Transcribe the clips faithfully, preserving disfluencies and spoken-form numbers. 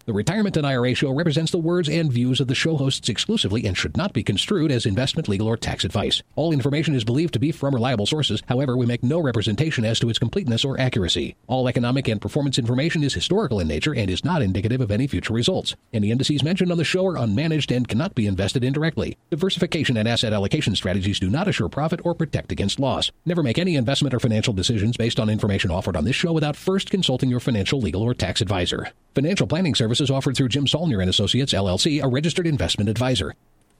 The Retirement and I R A Show represents the words and views of the show hosts exclusively and should not be construed as investment, legal, or tax advice. All information is believed to be from reliable sources. However, we make no representation as to its completeness or accuracy. All economic and performance information is historical in nature and is not indicative of any future results. Any indices mentioned on the show are unmanaged and cannot be invested indirectly. Diversification and asset allocation strategies do not assure profit or protect against loss. Never make any investment or financial decisions based on information offered on this show without first consulting your financial, legal, or tax advisor. Financial planning services offered through Jim Saulnier and Associates, L L C, a registered investment advisor.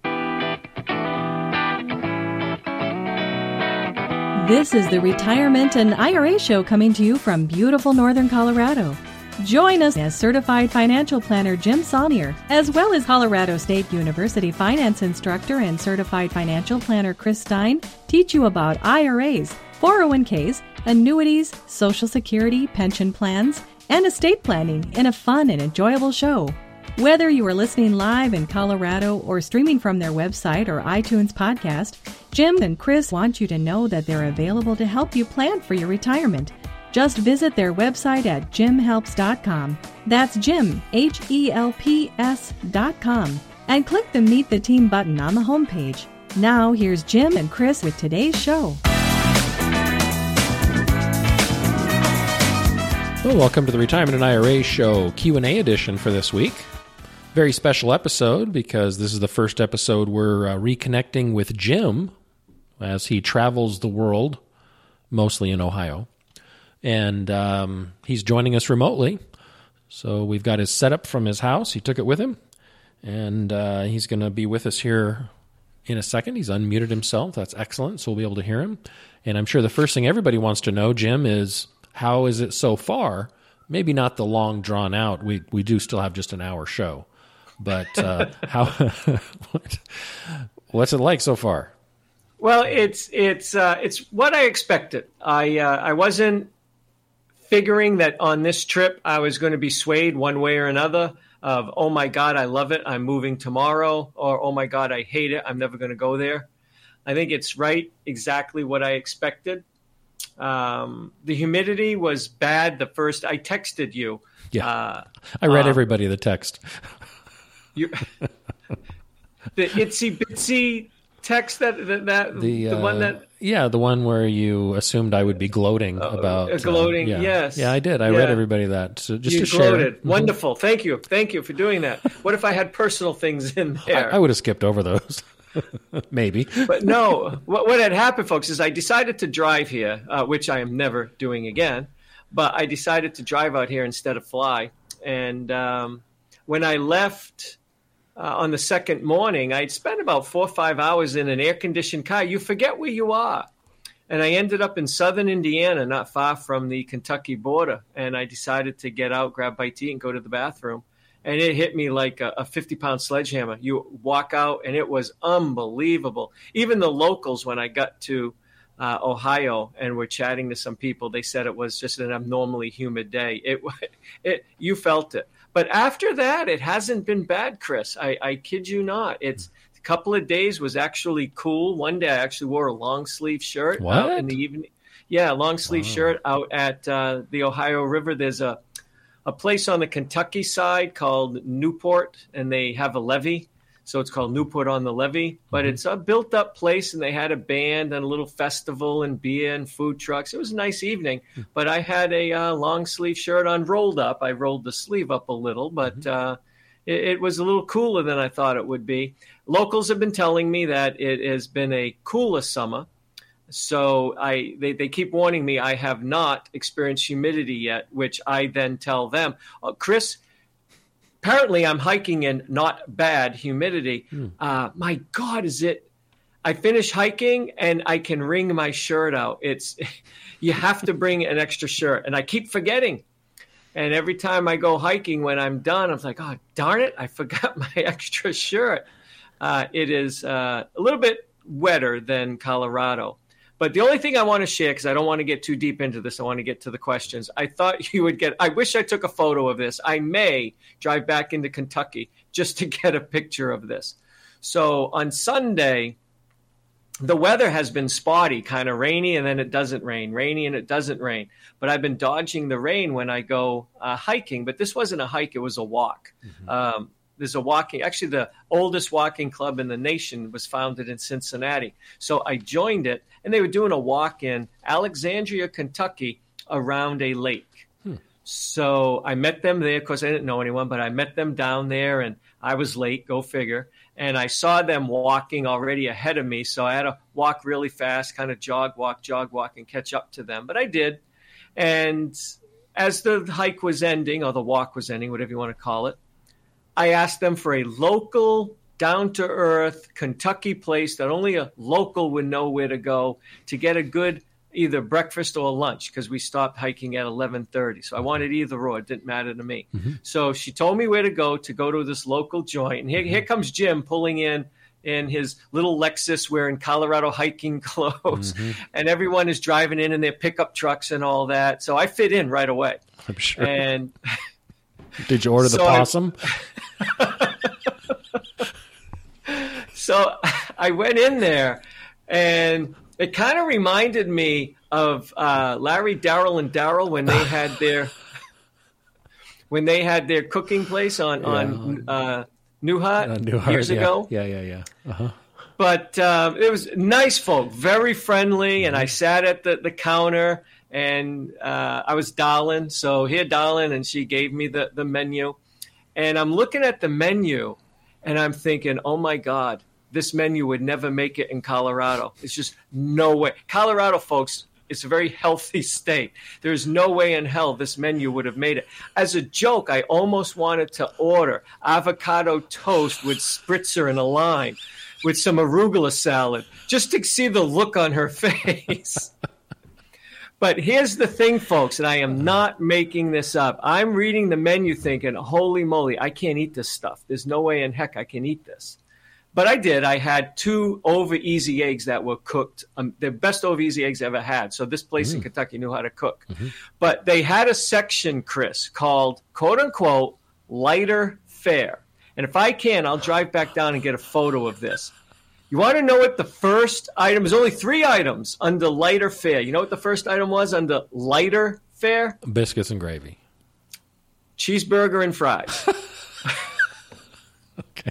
This is the Retirement and I R A Show coming to you from beautiful northern Colorado. Join us as certified financial planner Jim Saulnier, as well as Colorado State University finance instructor and certified financial planner Chris Stein, teach you about I R As, four oh one k's, annuities, Social Security, pension plans, and estate planning in a fun and enjoyable show. Whether you are listening live in Colorado or streaming from their website or iTunes podcast, Jim and Chris want you to know that they're available to help you plan for your retirement. Just visit their website at jim helps dot com. That's Jim, H E L P S dot com. And click the Meet the Team button on the homepage. Now, here's Jim and Chris with today's show. Well, welcome to the Retirement and I R A Show Q and A edition for this week. Very special episode because this is the first episode we're uh, reconnecting with Jim as he travels the world, mostly in Ohio. And um, he's joining us remotely. So we've got his setup from his house. He took it with him. And uh, he's going to be with us here in a second. He's unmuted himself. That's excellent. So we'll be able to hear him. And I'm sure the first thing everybody wants to know, Jim, is how is it so far? Maybe not the long drawn out. We we do still have just an hour show. But uh, how? what, what's it like so far? Well, it's it's uh, it's what I expected. I uh, I wasn't figuring that on this trip I was going to be swayed one way or another of, oh my God, I love it, I'm moving tomorrow, or oh my God, I hate it, I'm never going to go there. I think it's right exactly what I expected. Um, the humidity was bad the first, I texted you. Yeah, uh, I read um, everybody the text. You, the itsy bitsy text that that, that the, the uh, one that yeah the one where you assumed I would be gloating uh, about uh, gloating uh, yeah. yes yeah I did I yeah. read everybody that so just you to gloated. share. Wonderful. Thank you thank you for doing that. What if I had personal things in there? I, I would have skipped over those. Maybe. But no, what, what had happened, folks, is I decided to drive here, uh, which I am never doing again, but I decided to drive out here instead of fly. And um, when I left Uh, on the second morning, I'd spent about four or five hours in an air-conditioned car. You forget where you are. And I ended up in southern Indiana, not far from the Kentucky border. And I decided to get out, grab a bite to eat, and go to the bathroom. And it hit me like a fifty-pound sledgehammer. You walk out, and it was unbelievable. Even the locals, when I got to uh, Ohio and were chatting to some people, they said it was just an abnormally humid day. It, it, you felt it. But after that, it hasn't been bad, Chris. I, I kid you not. It's a couple of days was actually cool. One day I actually wore a long sleeve shirt what? out in the evening. Yeah, long sleeve wow. shirt out at uh, the Ohio River. There's a a place on the Kentucky side called Newport, and they have a levee. So it's called Newport on the Levee. But mm-hmm. it's a built-up place, and they had a band and a little festival and beer and food trucks. It was a nice evening. Mm-hmm. But I had a uh, long-sleeve shirt on rolled up. I rolled the sleeve up a little, but mm-hmm. uh, it, it was a little cooler than I thought it would be. Locals have been telling me that it has been a cooler summer. So I they, they keep warning me I have not experienced humidity yet, which I then tell them, oh, Chris, apparently I'm hiking in not bad humidity. Mm. Uh, my God, is it? I finish hiking and I can wring my shirt out. It's you have to bring an extra shirt, and I keep forgetting. And every time I go hiking, when I'm done, I'm like, oh, darn it, I forgot my extra shirt. Uh, it is uh, a little bit wetter than Colorado. But the only thing I want to share, because I don't want to get too deep into this, I want to get to the questions. I thought you would get, I wish I took a photo of this. I may drive back into Kentucky just to get a picture of this. So on Sunday, the weather has been spotty, kind of rainy, and then it doesn't rain, rainy, and it doesn't rain. But I've been dodging the rain when I go uh, hiking. But this wasn't a hike, it was a walk. Mm-hmm. Um, there's a walking, actually the oldest walking club in the nation was founded in Cincinnati. So I joined it, and they were doing a walk in Alexandria, Kentucky, around a lake. Hmm. So I met them there. Of course, I didn't know anyone, but I met them down there, and I was late, go figure. And I saw them walking already ahead of me, so I had to walk really fast, kind of jog, walk, jog, walk, and catch up to them. But I did. And as the hike was ending, or the walk was ending, whatever you want to call it, I asked them for a local, down-to-earth Kentucky place that only a local would know where to go to get a good either breakfast or lunch, because we stopped hiking at eleven thirty. So I wanted either or. It didn't matter to me. Mm-hmm. So she told me where to go to go to this local joint. And here, mm-hmm. here comes Jim pulling in in his little Lexus wearing Colorado hiking clothes. Mm-hmm. And everyone is driving in in their pickup trucks and all that. So I fit in right away. I'm sure. And did you order the so possum? I, so I went in there, and it kind of reminded me of uh, Larry, Darryl, and Daryl when they had their when they had their cooking place on yeah. on uh, Newhart, uh, Newhart years yeah. ago. Yeah, yeah, yeah. Uh-huh. But um, it was nice folk, very friendly, mm-hmm. and I sat at the, the counter, and uh, I was dialing. So here, dialing, and she gave me the, the menu, and I'm looking at the menu, and I'm thinking, oh my God, this menu would never make it in Colorado. It's just no way. Colorado, folks, it's a very healthy state. There's no way in hell this menu would have made it. As a joke, I almost wanted to order avocado toast with spritzer and a lime with some arugula salad just to see the look on her face. But here's the thing, folks, and I am not making this up. I'm reading the menu thinking, holy moly, I can't eat this stuff. There's no way in heck I can eat this. But I did. I had two over easy eggs that were cooked. Um, the best over easy eggs I ever had. So this place mm. in Kentucky knew how to cook. Mm-hmm. But they had a section, Chris, called, quote unquote, lighter fare. And if I can, I'll drive back down and get a photo of this. You want to know what the first item is? Only three items under lighter fare. You know what the first item was under lighter fare? Biscuits and gravy. Cheeseburger and fries. Okay.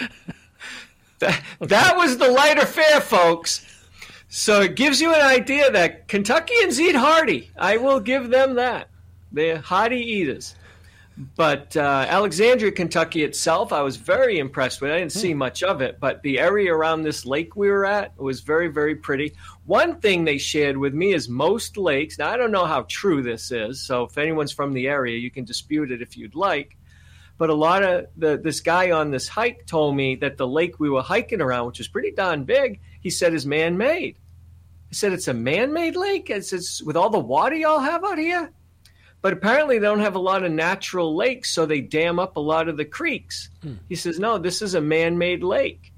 That, that was the lighter fare, folks. So it gives you an idea that Kentuckians eat hearty. I will give them that. They're hearty eaters. But uh, Alexandria, Kentucky itself, I was very impressed with. I didn't see much of it, but the area around this lake we were at was very, very pretty. One thing they shared with me is most lakes, now I don't know how true this is, so if anyone's from the area, you can dispute it if you'd like. But a lot of the this guy on this hike told me that the lake we were hiking around, which is pretty darn big, he said is man-made. He said it's a man-made lake. It's, it's with all the water y'all have out here. But apparently they don't have a lot of natural lakes, so they dam up a lot of the creeks. Hmm. He says, no, this is a man-made lake.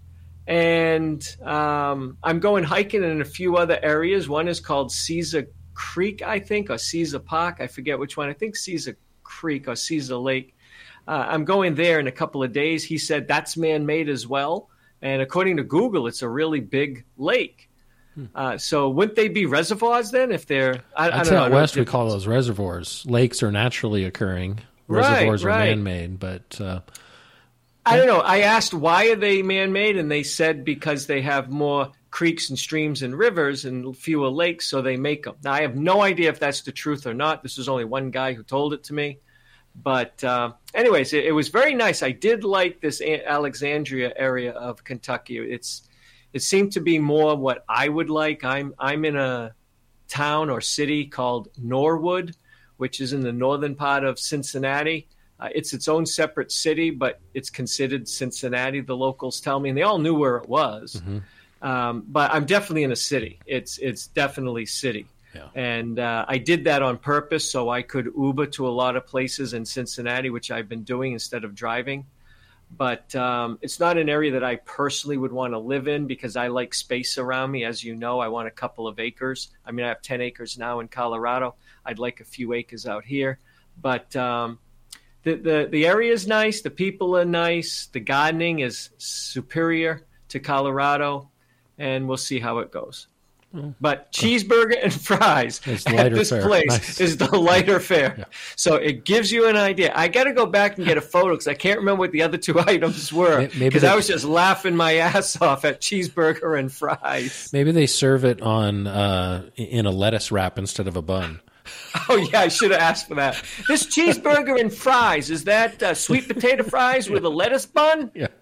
And um, I'm going hiking in a few other areas. One is called Caesar Creek, I think, or Caesar Park. I forget which one. I think Caesar Creek or Caesar Lake. Uh, I'm going there in a couple of days. He said that's man-made as well. And according to Google, it's a really big lake. Hmm. Uh, so wouldn't they be reservoirs then if they're – I, I don't know. Out west we call those reservoirs. Lakes are naturally occurring. Reservoirs right, right. are man-made. But uh, I don't know. I asked why are they man-made, and they said because they have more creeks and streams and rivers and fewer lakes, so they make them. Now, I have no idea if that's the truth or not. This is only one guy who told it to me. But uh, anyways, it, it was very nice. I did like this Alexandria area of Kentucky. It's it seemed to be more what I would like. I'm I'm in a town or city called Norwood, which is in the northern part of Cincinnati. Uh, it's its own separate city, but it's considered Cincinnati, the locals tell me, and they all knew where it was. Mm-hmm. Um, but I'm definitely in a city. It's it's definitely city. Yeah. And uh, I did that on purpose so I could Uber to a lot of places in Cincinnati, which I've been doing instead of driving. But um, it's not an area that I personally would want to live in because I like space around me. As you know, I want a couple of acres. I mean, I have ten acres now in Colorado. I'd like a few acres out here. But um, the, the, the area is nice. The people are nice. The gardening is superior to Colorado. and we'll see how it goes. But cheeseburger and fries at this fare. place Nice. is the lighter fare. Yeah. So it gives you an idea. I got to go back and get a photo because I can't remember what the other two items were. Maybe Because they- I was just laughing my ass off at cheeseburger and fries. Maybe they serve it on uh, in a lettuce wrap instead of a bun. Oh, yeah, I should have asked for that. This cheeseburger and fries, is that uh, sweet potato fries with a lettuce bun? Yeah.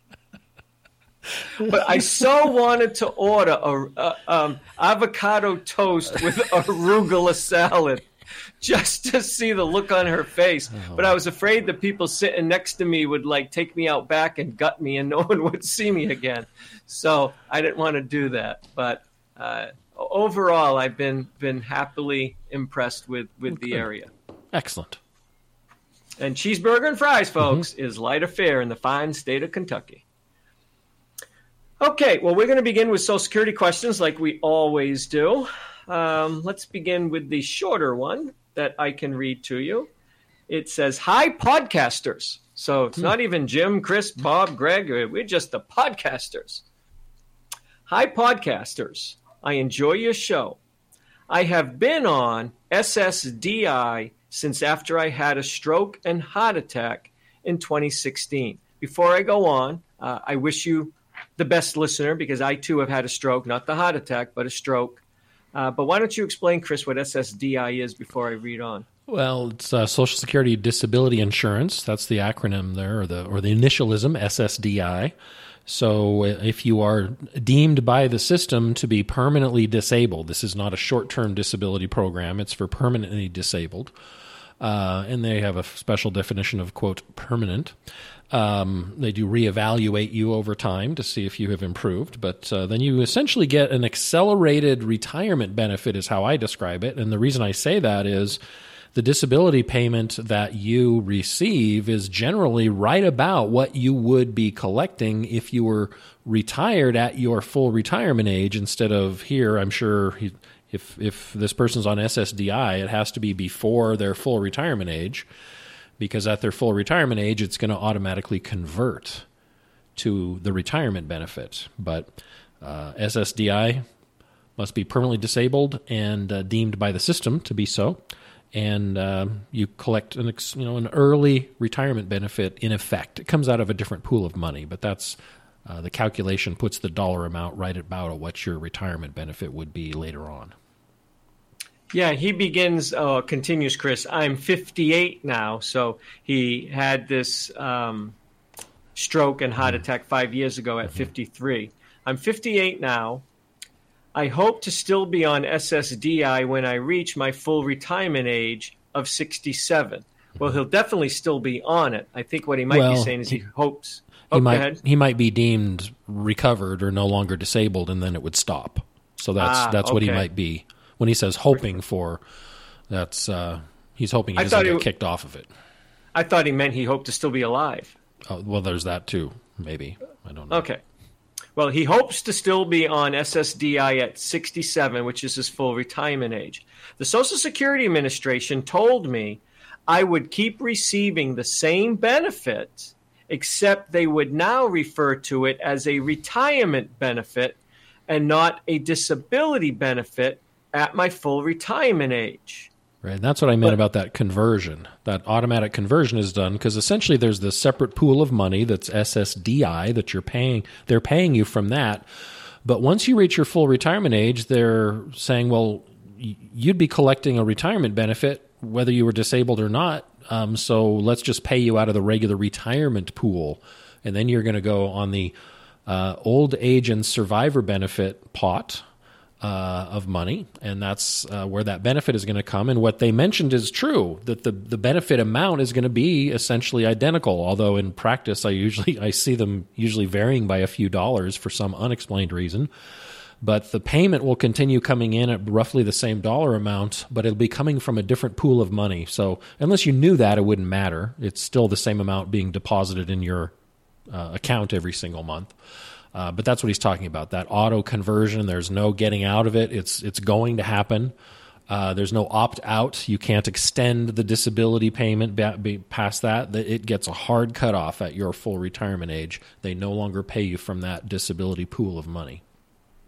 But I so wanted to order a, a um, avocado toast with arugula salad just to see the look on her face. Oh. But I was afraid the people sitting next to me would like take me out back and gut me and no one would see me again. So I didn't want to do that. But uh, overall, I've been been happily impressed with, with the area. Excellent. And cheeseburger and fries, folks, Mm-hmm. is lighter fare in the fine state of Kentucky. Okay, well, we're going to begin with Social Security questions like we always do. Um, let's begin with the shorter one that I can read to you. It says, "Hi, podcasters." So it's not even Jim, Chris, Bob, Greg. We're just the podcasters. "Hi, podcasters. I enjoy your show. I have been on S S D I since after I had a stroke and heart attack in twenty sixteen. Before I go on, uh, I wish you the best, listener, because I too have had a stroke, not the heart attack, but a stroke. Uh, but why don't you explain, Chris, what S S D I is before I read on? Well, it's uh, Social Security Disability Insurance. That's the acronym there, or the or the initialism, S S D I. So if you are deemed by the system to be permanently disabled, this is not a short-term disability program. It's for permanently disabled. Uh, and they have a special definition of, quote, permanent. Um, they do reevaluate you over time to see if you have improved. But uh, then you essentially get an accelerated retirement benefit is how I describe it. And the reason I say that is the disability payment that you receive is generally right about what you would be collecting if you were retired at your full retirement age instead of here. I'm sure he, if if this person's on S S D I, it has to be before their full retirement age, because at their full retirement age, it's going to automatically convert to the retirement benefit. But uh, S S D I must be permanently disabled and uh, deemed by the system to be so. And uh, you collect an ex, you know an early retirement benefit in effect. It comes out of a different pool of money, but that's uh, the calculation puts the dollar amount right about what your retirement benefit would be later on. Yeah, he begins, uh, continues, Chris. I'm fifty-eight now, so he had this um, stroke and heart attack five years ago at fifty-three. I'm fifty-eight now. I hope to still be on S S D I when I reach my full retirement age of sixty-seven. Well, he'll definitely still be on it. I think what he might Well, be saying is he hopes. Oh, He go might ahead. he might be deemed recovered or no longer disabled, and then it would stop. So that's Ah, that's what he okay. might be when he says hoping for. That's uh, he's hoping he I doesn't thought get he- kicked off of it. I thought he meant he hoped to still be alive. Oh, well, there's that too. Maybe I don't know. Okay. Well, he hopes to still be on S S D I at sixty-seven, which is his full retirement age. The Social Security Administration told me I would keep receiving the same benefit, except they would now refer to it as a retirement benefit and not a disability benefit at my full retirement age. Right, and that's what I meant But- about that conversion. That automatic conversion is done because essentially there's this separate pool of money that's S S D I that you're paying. They're paying you from that. But once you reach your full retirement age, they're saying, well, y- you'd be collecting a retirement benefit whether you were disabled or not. Um, so let's just pay you out of the regular retirement pool. And then you're going to go on the uh, old age and survivor benefit pot Uh, of money, and that's uh, where that benefit is going to come. And what they mentioned is true, that the, the benefit amount is going to be essentially identical, although in practice I usually I see them usually varying by a few dollars for some unexplained reason. But the payment will continue coming in at roughly the same dollar amount, but it'll be coming from a different pool of money. So unless you knew that, it wouldn't matter. It's still the same amount being deposited in your uh, account every single month. Uh, but that's what he's talking about, that auto conversion. There's no getting out of it. It's it's going to happen. Uh, there's no opt-out. You can't extend the disability payment ba- be past that. It gets a hard cutoff at your full retirement age. They no longer pay you from that disability pool of money.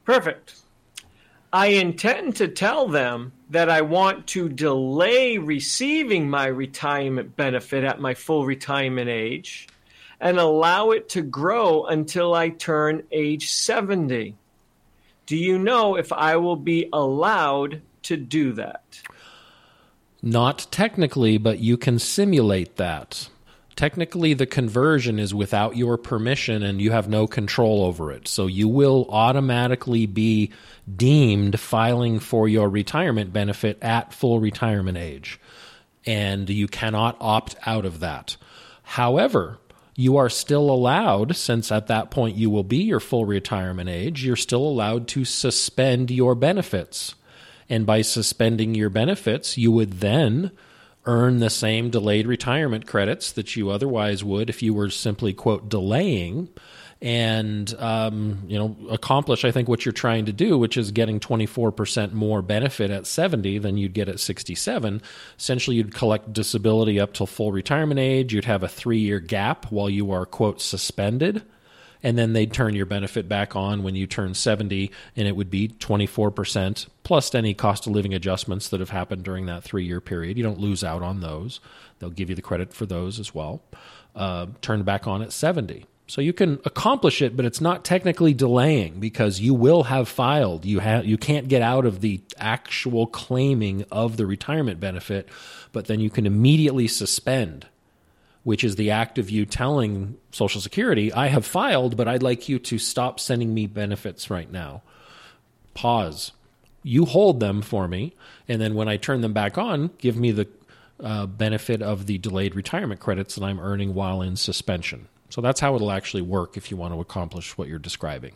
Perfect. I intend to tell them that I want to delay receiving my retirement benefit at my full retirement age and allow it to grow until I turn age seventy. Do you know if I will be allowed to do that? Not technically, but you can simulate that. Technically, the conversion is without your permission and you have no control over it. So you will automatically be deemed filing for your retirement benefit at full retirement age. And you cannot opt out of that. However, you are still allowed, since at that point you will be your full retirement age, you're still allowed to suspend your benefits. And by suspending your benefits, you would then earn the same delayed retirement credits that you otherwise would if you were simply, quote, delaying, and um, you know, accomplish, I think, what you're trying to do, which is getting twenty-four percent more benefit at seventy than you'd get at sixty-seven. Essentially, you'd collect disability up till full retirement age. You'd have a three-year gap while you are, quote, suspended. And then they'd turn your benefit back on when you turn seventy, and it would be twenty-four percent plus any cost of living adjustments that have happened during that three-year period. You don't lose out on those. They'll give you the credit for those as well. Uh, turned back on at seventy. So you can accomplish it, but it's not technically delaying because you will have filed. You have you can't get out of the actual claiming of the retirement benefit, but then you can immediately suspend, which is the act of you telling Social Security, I have filed, but I'd like you to stop sending me benefits right now. Pause. You hold them for me, and then when I turn them back on, give me the uh, benefit of the delayed retirement credits that I'm earning while in suspension. So that's how it'll actually work if you want to accomplish what you're describing.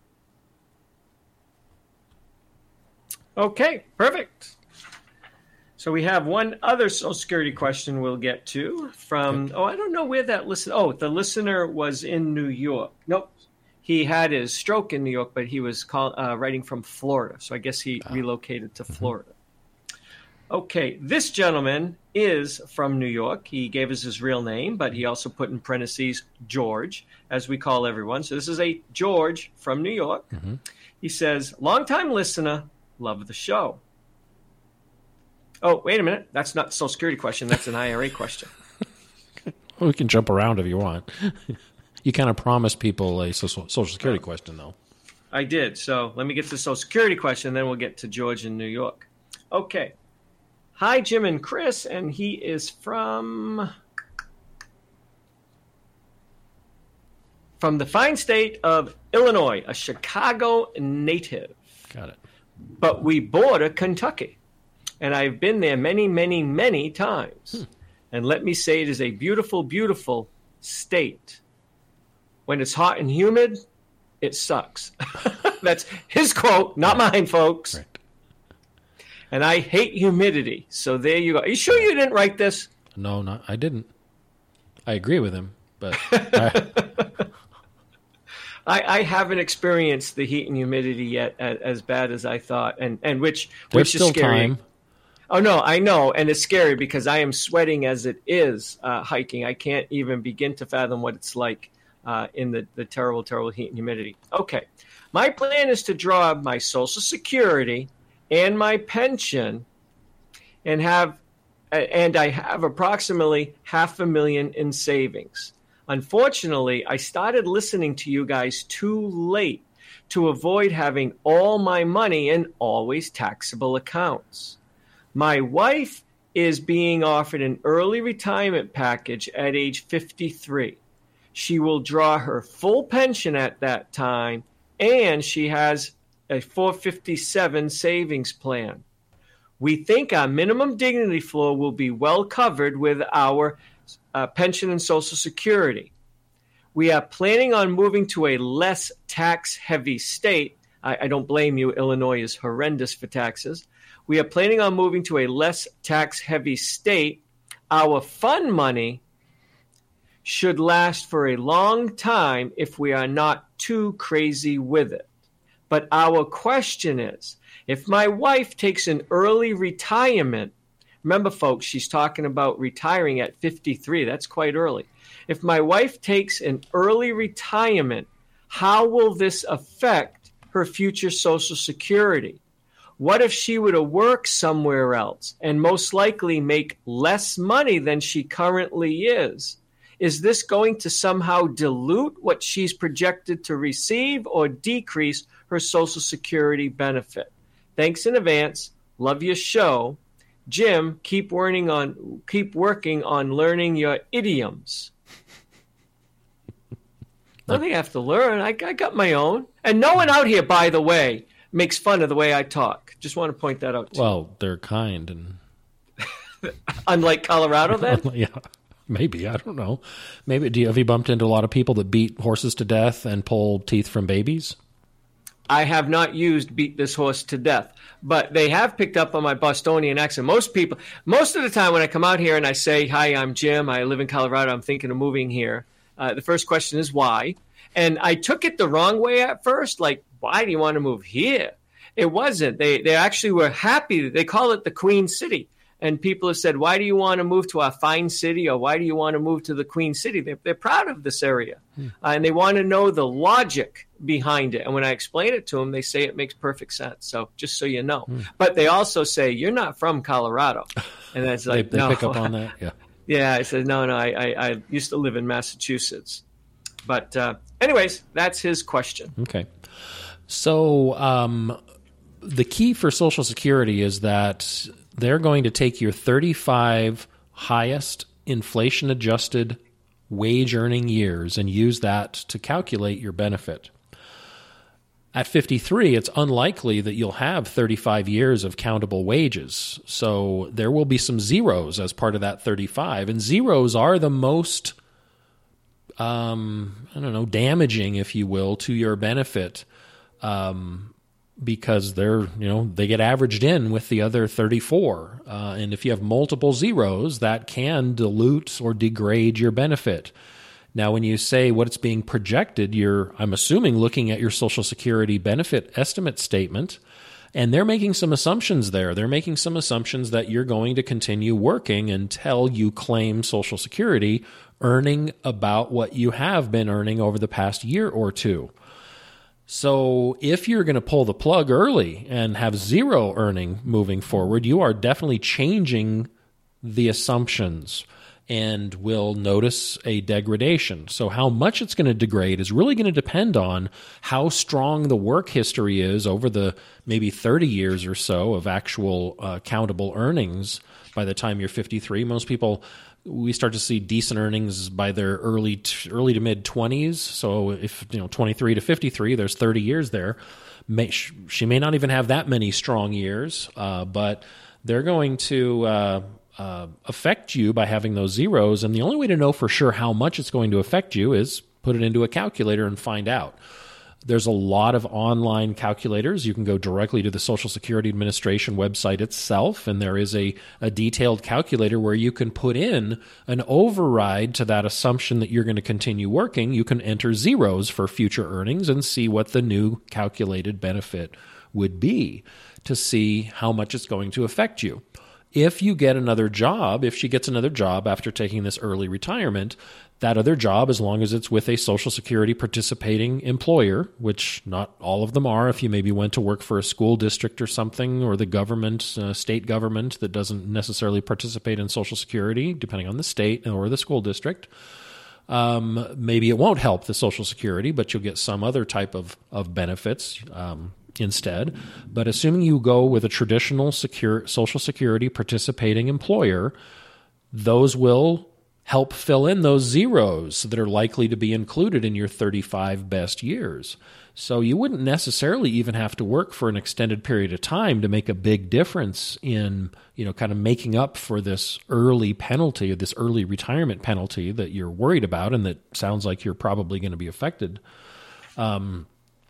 Okay, perfect. So we have one other Social Security question we'll get to from, okay. oh, I don't know where that listener, oh, the listener was in New York. Nope. He had his stroke in New York, but he was call, uh, writing from Florida. So I guess he oh. relocated to Florida. Mm-hmm. Okay, this gentleman is from New York. He gave us his real name, but he also put in parentheses George, as we call everyone. So this is a George from New York. Mm-hmm. He says, longtime listener, love the show. Oh, wait a minute. That's not a Social Security question. That's an I R A question. Well, we can jump around if you want. You kind of promised people a Social Security question, though. I did. So let me get to the Social Security question, then we'll get to George in New York. Okay. Hi, Jim and Chris, and he is from from the fine state of Illinois, a Chicago native. Got it. But we border Kentucky, and I've been there many, many, many times. Hmm. And let me say it is a beautiful, beautiful state. When it's hot and humid, it sucks. That's his quote, not mine, folks. Right. And I hate humidity. So there you go. Are you sure you didn't write this? No, not, I didn't. I agree with him, but I... I, I haven't experienced the heat and humidity yet as, as bad as I thought, and, and which There's which is still scary. Time. Oh no, I know, and it's scary because I am sweating as it is uh, hiking. I can't even begin to fathom what it's like uh, in the, the terrible, terrible heat and humidity. Okay, my plan is to draw my Social Security and my pension, and have, and I have approximately half a million in savings. Unfortunately, I started listening to you guys too late to avoid having all my money in always taxable accounts. My wife is being offered an early retirement package at age fifty-three. She will draw her full pension at that time, and she has a four fifty-seven savings plan. We think our minimum dignity floor will be well covered with our uh, pension and Social Security. We are planning on moving to a less tax-heavy state. I, I don't blame you. Illinois is horrendous for taxes. We are planning on moving to a less tax-heavy state. Our fund money should last for a long time if we are not too crazy with it. But our question is, if my wife takes an early retirement, remember, folks, she's talking about retiring at fifty-three. That's quite early. If my wife takes an early retirement, how will this affect her future Social Security? What if she were to work somewhere else and most likely make less money than she currently is? Is this going to somehow dilute what she's projected to receive or decrease her Social Security benefit? Thanks in advance. Love your show. Jim, keep working on keep working on learning your idioms. I don't think I have to learn. I, I got my own. And no one out here, by the way, makes fun of the way I talk. Just want to point that out to well, you. They're kind. and Unlike Colorado, then? Yeah, maybe. I don't know. Maybe. Do you, have you bumped into a lot of people that beat horses to death and pull teeth from babies? I have not used beat this horse to death, but they have picked up on my Bostonian accent. Most people, most of the time when I come out here and I say, hi, I'm Jim, I live in Colorado, I'm thinking of moving here, uh, the first question is why? And I took it the wrong way at first, like, why do you want to move here? It wasn't. They they actually were happy. They call it the Queen City. And people have said, why do you want to move to a fine city, or why do you want to move to the Queen City? They're, they're proud of this area, hmm. uh, and they want to know the logic behind it. And when I explain it to them, they say it makes perfect sense. So just so you know. Hmm. But they also say, you're not from Colorado. And that's like, they, they no. pick up on that? Yeah. Yeah, I said, no, no, I, I, I used to live in Massachusetts. But uh, anyways, that's his question. Okay. So um, the key for Social Security is that they're going to take your thirty-five highest inflation-adjusted wage-earning years and use that to calculate your benefit. At fifty-three, it's unlikely that you'll have thirty-five years of countable wages. So there will be some zeros as part of that thirty-five. And zeros are the most, um, I don't know, damaging, if you will, to your benefit. Um, because they're, you know, they get averaged in with the other thirty-four. Uh, and if you have multiple zeros, that can dilute or degrade your benefit. Now, when you say what it's being projected, you're, I'm assuming, looking at your Social Security benefit estimate statement, and they're making some assumptions there. They're making some assumptions that you're going to continue working until you claim Social Security, earning about what you have been earning over the past year or two. So if you're going to pull the plug early and have zero earning moving forward, you are definitely changing the assumptions and will notice a degradation. So how much it's going to degrade is really going to depend on how strong the work history is over the maybe thirty years or so of actual uh, countable earnings. By the time you're fifty-three, most people, we start to see decent earnings by their early t- early to mid twenties. So if, you know, twenty-three to fifty-three, there's thirty years there. May, she may not even have that many strong years, uh, but they're going to uh, uh, affect you by having those zeros. And the only way to know for sure how much it's going to affect you is put it into a calculator and find out. There's a lot of online calculators. You can go directly to the Social Security Administration website itself, and there is a, a detailed calculator where you can put in an override to that assumption that you're going to continue working. You can enter zeros for future earnings and see what the new calculated benefit would be to see how much it's going to affect you. If you get another job, if she gets another job after taking this early retirement, that other job, as long as it's with a Social Security participating employer, which not all of them are, if you maybe went to work for a school district or something, or the government, uh, state government that doesn't necessarily participate in Social Security, depending on the state or the school district, um, maybe it won't help the Social Security, but you'll get some other type of, of benefits um, instead. But assuming you go with a traditional secure, Social Security participating employer, those will help fill in those zeros that are likely to be included in your thirty-five best years. So you wouldn't necessarily even have to work for an extended period of time to make a big difference in, you know, kind of making up for this early penalty, this early retirement penalty that you're worried about and that sounds like you're probably going to be affected. Um,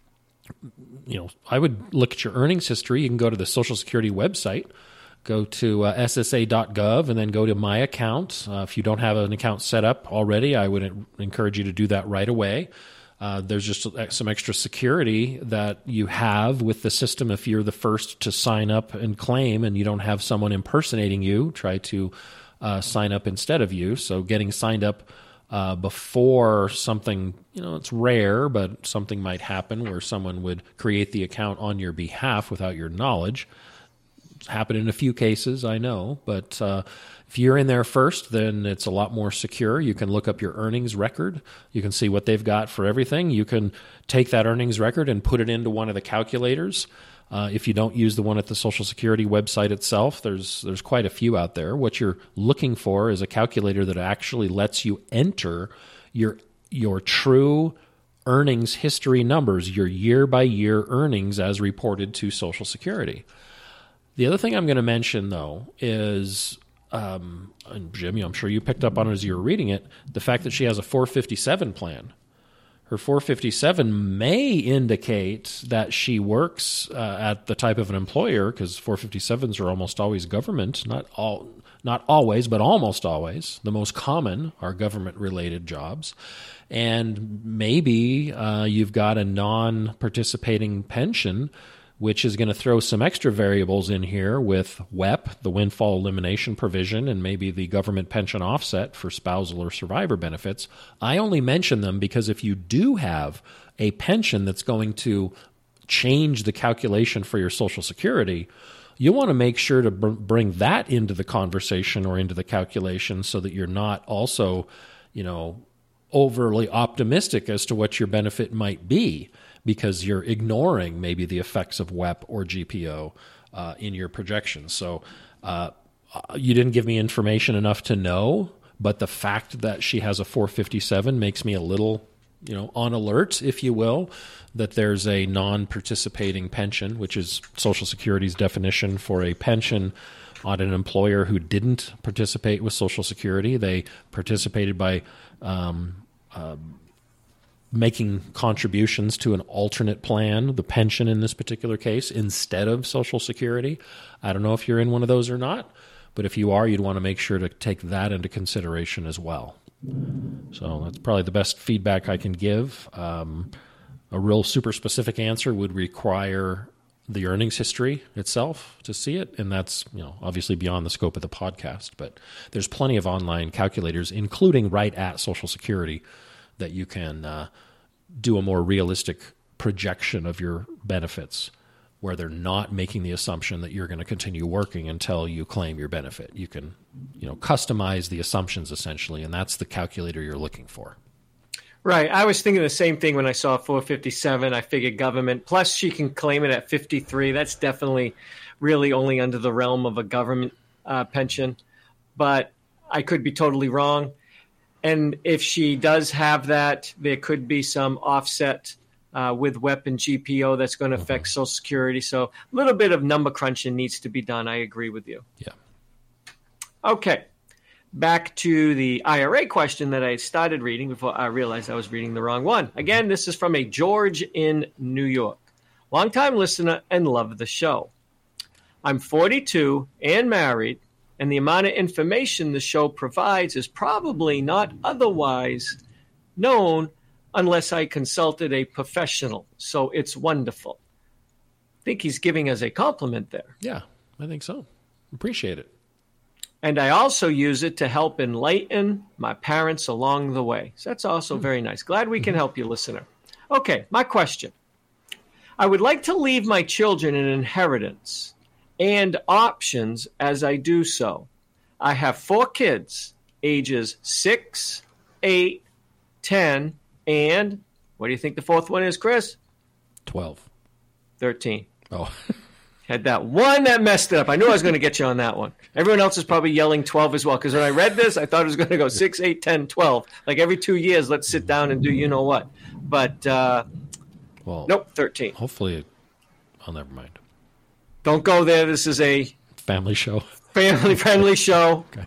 you know, I would look at your earnings history. You can go to the Social Security website, go to uh, S S A dot gov, and then go to My Account. Uh, if you don't have an account set up already, I would encourage you to do that right away. Uh, there's just some extra security that you have with the system if you're the first to sign up and claim and you don't have someone impersonating you try to uh, sign up instead of you. So getting signed up uh, before something, you know, it's rare, but something might happen where someone would create the account on your behalf without your knowledge. It's happened in a few cases, I know, but uh, if you're in there first, then it's a lot more secure. You can look up your earnings record. You can see what they've got for everything. You can take that earnings record and put it into one of the calculators. Uh, if you don't use the one at the Social Security website itself, there's there's quite a few out there. What you're looking for is a calculator that actually lets you enter your your true earnings history numbers, your year-by-year earnings as reported to Social Security. The other thing I'm going to mention, though, is, um, and Jimmy, I'm sure you picked up on it as you were reading it, the fact that she has a four fifty-seven plan. Her four fifty-seven may indicate that she works uh, at the type of an employer, because four fifty-sevens are almost always government, not all, not always, but almost always. The most common are government-related jobs. And maybe uh, you've got a non-participating pension, which is going to throw some extra variables in here with W E P, the windfall elimination provision, and maybe the government pension offset for spousal or survivor benefits. I only mention them because if you do have a pension that's going to change the calculation for your Social Security, you want to make sure to br- bring that into the conversation or into the calculation so that you're not also, you know, overly optimistic as to what your benefit might be, because you're ignoring maybe the effects of W E P or G P O uh, in your projections. So uh, you didn't give me information enough to know, but the fact that she has a four fifty-seven makes me a little, you know, on alert, if you will, that there's a non-participating pension, which is Social Security's definition for a pension on an employer who didn't participate with Social Security. They participated by um, uh, making contributions to an alternate plan, the pension in this particular case, instead of Social Security. I don't know if you're in one of those or not, but if you are, you'd want to make sure to take that into consideration as well. So that's probably the best feedback I can give. Um, a real super specific answer would require the earnings history itself to see it, and that's, you know, obviously beyond the scope of the podcast, but there's plenty of online calculators, including right at Social Security, that you can uh, do a more realistic projection of your benefits, where they're not making the assumption that you're going to continue working until you claim your benefit. You can, you know, customize the assumptions essentially, and that's the calculator you're looking for. Right. I was thinking the same thing when I saw four fifty-seven. I figured government, plus she can claim it at fifty-three. That's definitely really only under the realm of a government uh, pension, but I could be totally wrong. And if she does have that, there could be some offset uh, with W E P and G P O that's going to affect mm-hmm. Social Security. So a little bit of number crunching needs to be done. I agree with you. Yeah. Okay. Back to the I R A question that I started reading before I realized I was reading the wrong one. Again, this is from a George in New York. Longtime listener and love the show. I'm forty-two and married, and the amount of information the show provides is probably not otherwise known unless I consulted a professional. So it's wonderful. I think he's giving us a compliment there. Yeah, I think so. Appreciate it. And I also use it to help enlighten my parents along the way. So that's also very nice. Glad we can help you, listener. Okay, my question. I would like to leave my children an inheritance and options as I do so. I have four kids, ages six, eight, ten, and what do you think the fourth one is, Chris? twelve. thirteen. Oh, Had that one that messed it up. I knew I was going to get you on that one. Everyone else is probably yelling twelve as well, because when I read this, I thought it was going to go six, eight, ten, twelve. Like every two years, let's sit down and do you know what. But, uh, well, nope, thirteen. Hopefully, oh, never mind. Don't go there. This is a family show. Family-friendly show. Okay.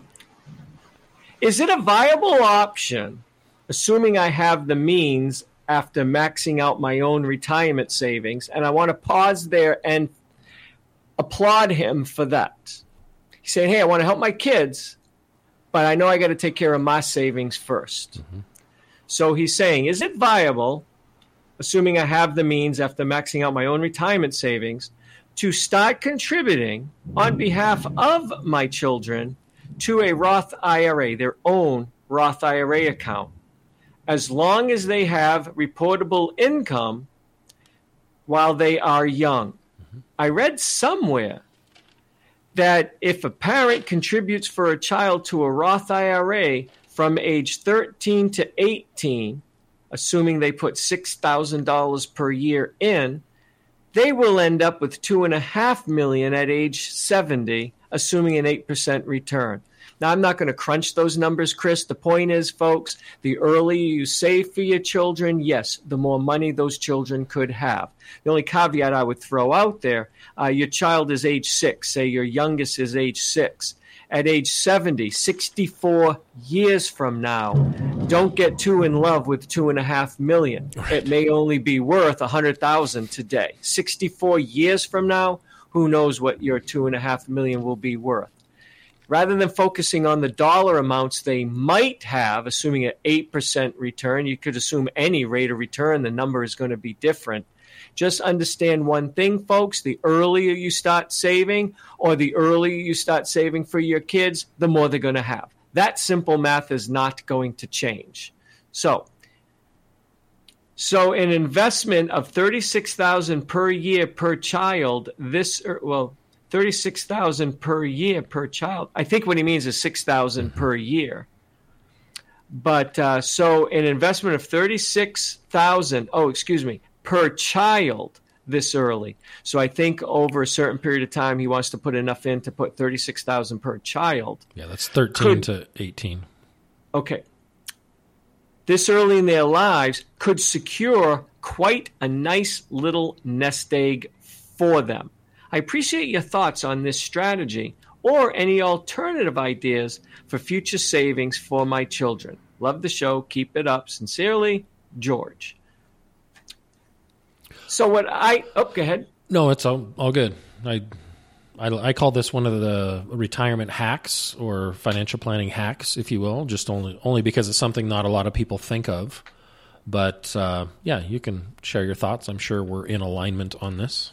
Is it a viable option, assuming I have the means after maxing out my own retirement savings? And I want to pause there and applaud him for that. He said, hey, I want to help my kids, but I know I got to take care of my savings first. Mm-hmm. So he's saying, is it viable, assuming I have the means after maxing out my own retirement savings, to start contributing on behalf of my children to a Roth I R A, their own Roth I R A account, as long as they have reportable income while they are young. Mm-hmm. I read somewhere that if a parent contributes for a child to a Roth I R A from age thirteen to eighteen, assuming they put six thousand dollars per year in, they will end up with two point five million dollars at age seventy, assuming an eight percent return. Now, I'm not going to crunch those numbers, Chris. The point is, folks, the earlier you save for your children, yes, the more money those children could have. The only caveat I would throw out there, uh, your child is age six, say your youngest is age six. At age seventy, sixty-four years from now, don't get too in love with two and a half million. Right. It may only be worth a hundred thousand today. sixty-four years from now, who knows what your two and a half million will be worth. Rather than focusing on the dollar amounts they might have, assuming an eight percent return, you could assume any rate of return, the number is going to be different. Just understand one thing, folks, the earlier you start saving or the earlier you start saving for your kids, the more they're going to have. That simple math is not going to change. So, so an investment of thirty-six thousand dollars per year per child, this, well, thirty-six thousand dollars per year per child. I think what he means is six thousand dollars per year. But uh, so an investment of thirty-six thousand dollars, oh, excuse me, per child this early. So I think over a certain period of time, he wants to put enough in to put thirty-six thousand dollars per child. Yeah, that's thirteen could, to eighteen. Okay. This early in their lives could secure quite a nice little nest egg for them. I appreciate your thoughts on this strategy or any alternative ideas for future savings for my children. Love the show. Keep it up. Sincerely, George. So what I – oh, go ahead. No, it's all, all good. I, I I call this one of the retirement hacks or financial planning hacks, if you will, just only only because it's something not a lot of people think of. But, uh, yeah, you can share your thoughts. I'm sure we're in alignment on this.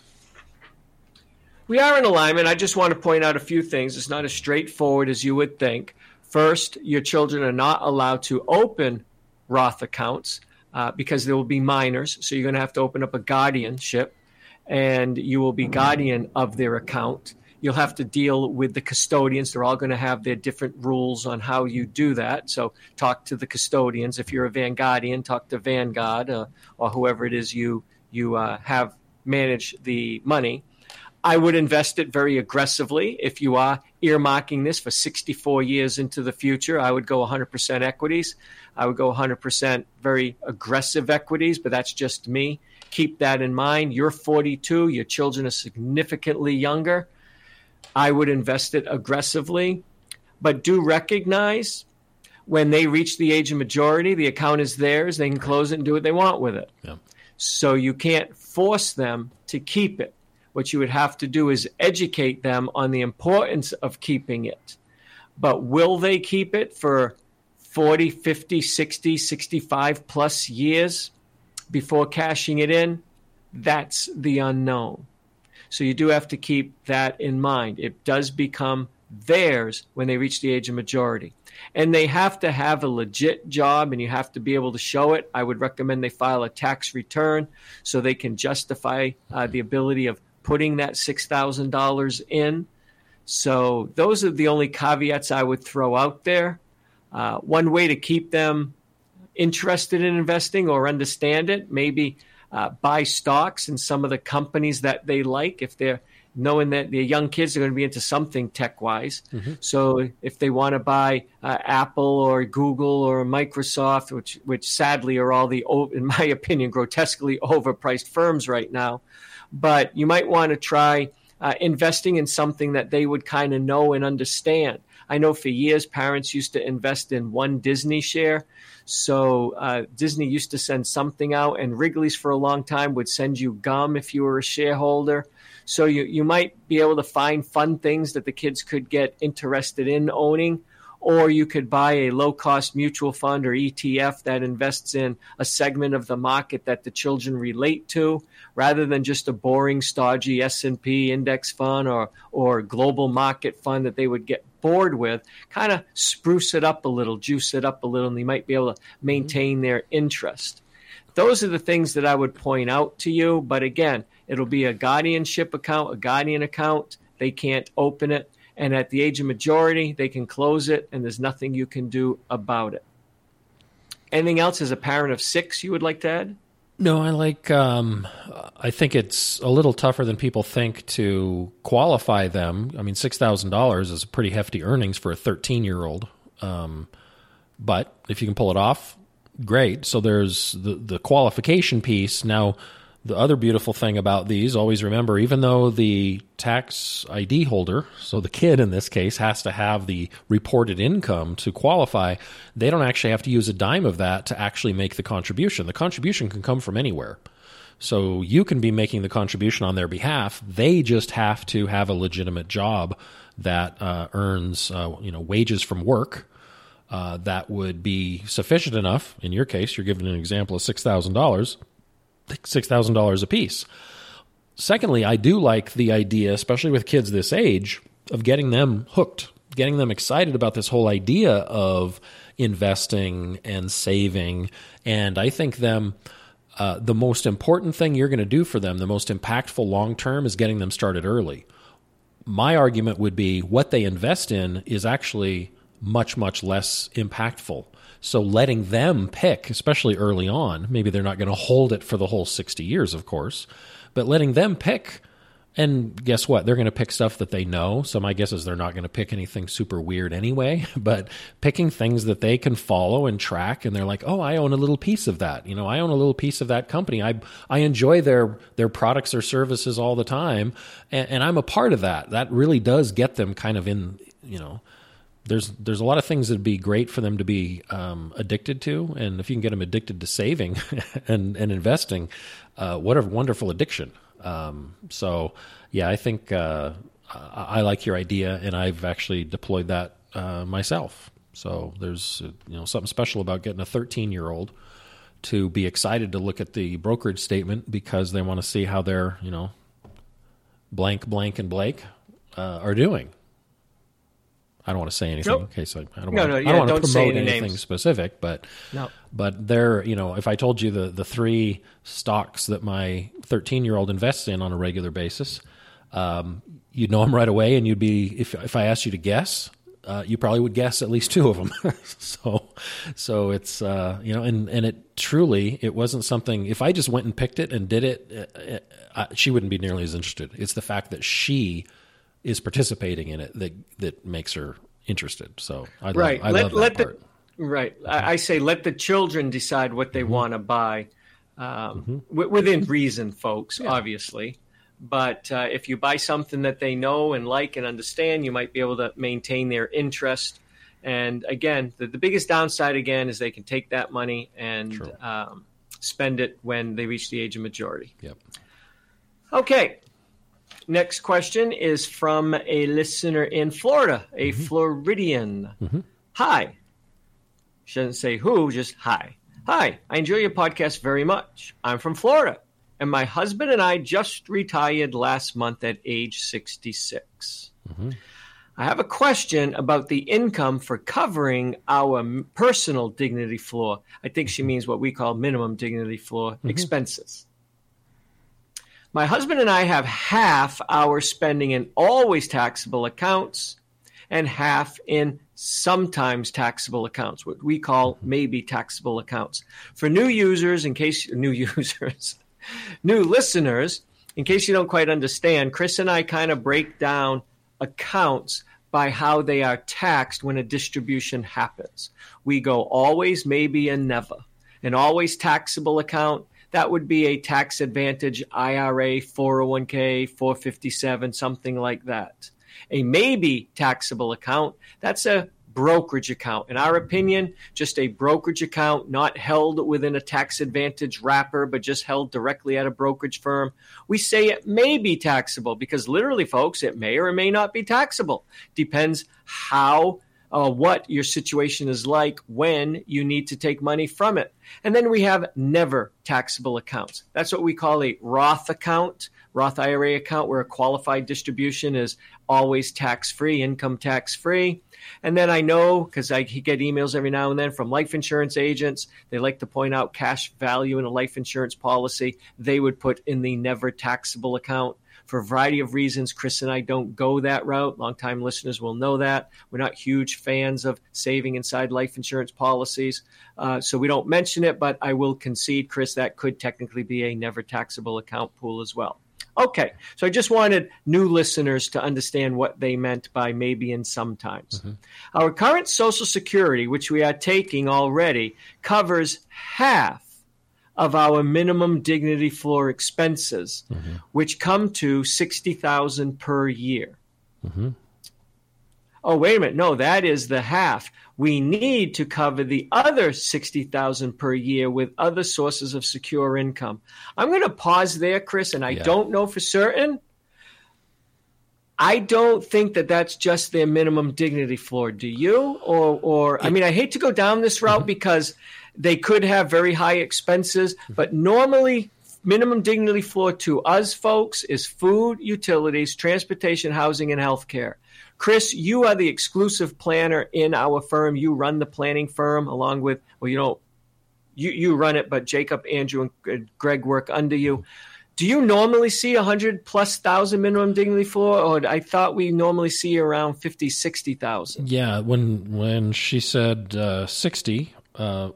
We are in alignment. I just want to point out a few things. It's not as straightforward as you would think. First, your children are not allowed to open Roth accounts uh, because they will be minors. So you're going to have to open up a guardianship, and you will be guardian of their account. You'll have to deal with the custodians. They're all going to have their different rules on how you do that. So talk to the custodians. If you're a Vanguardian, talk to Vanguard uh, or whoever it is you, you uh, have manage the money. I would invest it very aggressively. If you are earmarking this for sixty-four years into the future, I would go one hundred percent equities. I would go one hundred percent very aggressive equities, but that's just me. Keep that in mind. You're forty-two. Your children are significantly younger. I would invest it aggressively, but do recognize when they reach the age of majority, the account is theirs. They can close it and do what they want with it. Yeah. So you can't force them to keep it. What you would have to do is educate them on the importance of keeping it. But will they keep it for forty, fifty, sixty, sixty-five plus years before cashing it in? That's the unknown. So you do have to keep that in mind. It does become theirs when they reach the age of majority. And they have to have a legit job, and you have to be able to show it. I would recommend they file a tax return so they can justify uh, the ability of putting that six thousand dollars in. So those are the only caveats I would throw out there. Uh, one way to keep them interested in investing or understand it, maybe uh, buy stocks in some of the companies that they like if they're knowing that their young kids are going to be into something tech-wise. Mm-hmm. So if they want to buy uh, Apple or Google or Microsoft, which which sadly are all the, in my opinion, grotesquely overpriced firms right now, but you might want to try uh, investing in something that they would kind of know and understand. I know for years parents used to invest in one Disney share. So uh, Disney used to send something out, and Wrigley's for a long time would send you gum if you were a shareholder. So you, you might be able to find fun things that the kids could get interested in owning. Or you could buy a low-cost mutual fund or E T F that invests in a segment of the market that the children relate to, rather than just a boring, stodgy S and P index fund or or global market fund that they would get board with, kind of spruce it up a little, juice it up a little, and they might be able to maintain mm-hmm. their interest. Those are the things that I would point out to you. But again, it'll be a guardianship account, a guardian account. They can't open it. And at the age of majority, they can close it, and there's nothing you can do about it. Anything else as a parent of six you would like to add? No, I like, um, I think it's a little tougher than people think to qualify them. I mean, six thousand dollars is a pretty hefty earnings for a thirteen-year-old. Um, but if you can pull it off, great. So there's the, the qualification piece. Now, the other beautiful thing about these, always remember, even though the tax I D holder, so the kid in this case, has to have the reported income to qualify, they don't actually have to use a dime of that to actually make the contribution. The contribution can come from anywhere. So you can be making the contribution on their behalf. They just have to have a legitimate job that uh, earns uh, you know, wages from work. Uh, that would be sufficient enough. In your case, you're giving an example of six thousand dollars. six thousand dollars a piece. Secondly, I do like the idea, especially with kids this age, of getting them hooked, getting them excited about this whole idea of investing and saving. And I think them, uh, the most important thing you're going to do for them, the most impactful long-term, is getting them started early. My argument would be what they invest in is actually much, much less impactful. So letting them pick, especially early on, maybe they're not going to hold it for the whole sixty years, of course, but letting them pick, and guess what? They're going to pick stuff that they know. So my guess is they're not going to pick anything super weird anyway, but picking things that they can follow and track, and they're like, oh, I own a little piece of that. You know, I own a little piece of that company. I I enjoy their their products or services all the time, and, and I'm a part of that. That really does get them kind of in, you know, There's there's a lot of things that would be great for them to be um, addicted to, and if you can get them addicted to saving and, and investing, uh, what a wonderful addiction. Um, so, yeah, I think uh, I like your idea, and I've actually deployed that uh, myself. So there's you know something special about getting a thirteen-year-old to be excited to look at the brokerage statement because they want to see how their you know blank, blank, and Blake uh, are doing. I don't want to say anything nope. in case I, I don't no, want, no, I yeah, don't want don't to promote any anything names. specific, but no. but they're, you know, if I told you the, the three stocks that my thirteen-year-old invests in on a regular basis, um, you'd know them right away, and you'd be, if if I asked you to guess, uh, you probably would guess at least two of them. so so it's, uh, you know, and, and it truly, it wasn't something, if I just went and picked it and did it, it, uh, she wouldn't be nearly as interested. It's the fact that she is participating in it that that makes her interested. So I right. love, I let, love that let part. The, right. I, I say let the children decide what they mm-hmm. want to buy, um, mm-hmm. w- within reason, folks, yeah. obviously. But uh, if you buy something that they know and like and understand, you might be able to maintain their interest. And again, the, the biggest downside, again, is they can take that money and um, spend it when they reach the age of majority. Yep. Okay. Next question is from a listener in Florida, a mm-hmm. Floridian. Mm-hmm. Hi. She doesn't say who, just hi. Hi, I enjoy your podcast very much. I'm from Florida, and my husband and I just retired last month at age sixty-six. Mm-hmm. I have a question about the income for covering our personal dignity floor. I think she means what we call minimum dignity floor mm-hmm. expenses. My husband and I have half our spending in always taxable accounts and half in sometimes taxable accounts, what we call maybe taxable accounts. For new users, in case new users, new listeners, in case you don't quite understand, Chris and I kind of break down accounts by how they are taxed when a distribution happens. We go always, maybe, and never. An always taxable account, that would be a tax advantage I R A, four oh one k, four fifty-seven, something like that. A maybe taxable account, that's a brokerage account. In our opinion, just a brokerage account, not held within a tax advantage wrapper, but just held directly at a brokerage firm. We say it may be taxable because literally, folks, it may or may not be taxable. Depends how Uh, what your situation is like when you need to take money from it. And then we have never taxable accounts. That's what we call a Roth account, Roth I R A account where a qualified distribution is always tax-free, income tax-free. And then I know, because I get emails every now and then from life insurance agents, they like to point out cash value in a life insurance policy. They would put in the never taxable account. For a variety of reasons, Chris and I don't go that route. Longtime listeners will know that. We're not huge fans of saving inside life insurance policies. Uh, so we don't mention it, but I will concede, Chris, that could technically be a never taxable account pool as well. Okay, so I just wanted new listeners to understand what they meant by maybe and sometimes. Mm-hmm. Our current Social Security, which we are taking already, covers half of our minimum dignity floor expenses, mm-hmm. which come to sixty thousand dollars per year. Mm-hmm. Oh, wait a minute. No, that is the half. We need to cover the other sixty thousand dollars per year with other sources of secure income. I'm going to pause there, Chris, and I yeah. don't know for certain. I don't think that that's just their minimum dignity floor. Do you? Or, or I mean, I hate to go down this route mm-hmm. because they could have very high expenses, but normally minimum dignity floor to us folks is food, utilities, transportation, housing, and healthcare. Chris, you are the exclusive planner in our firm. You run the planning firm along with, well, you know, you, you run it, but Jacob, Andrew, and Greg work under you. Do you normally see one hundred plus thousand minimum dignity floor, or I thought we normally see around fifty, sixty thousand? Yeah, when when she said uh, sixty, uh,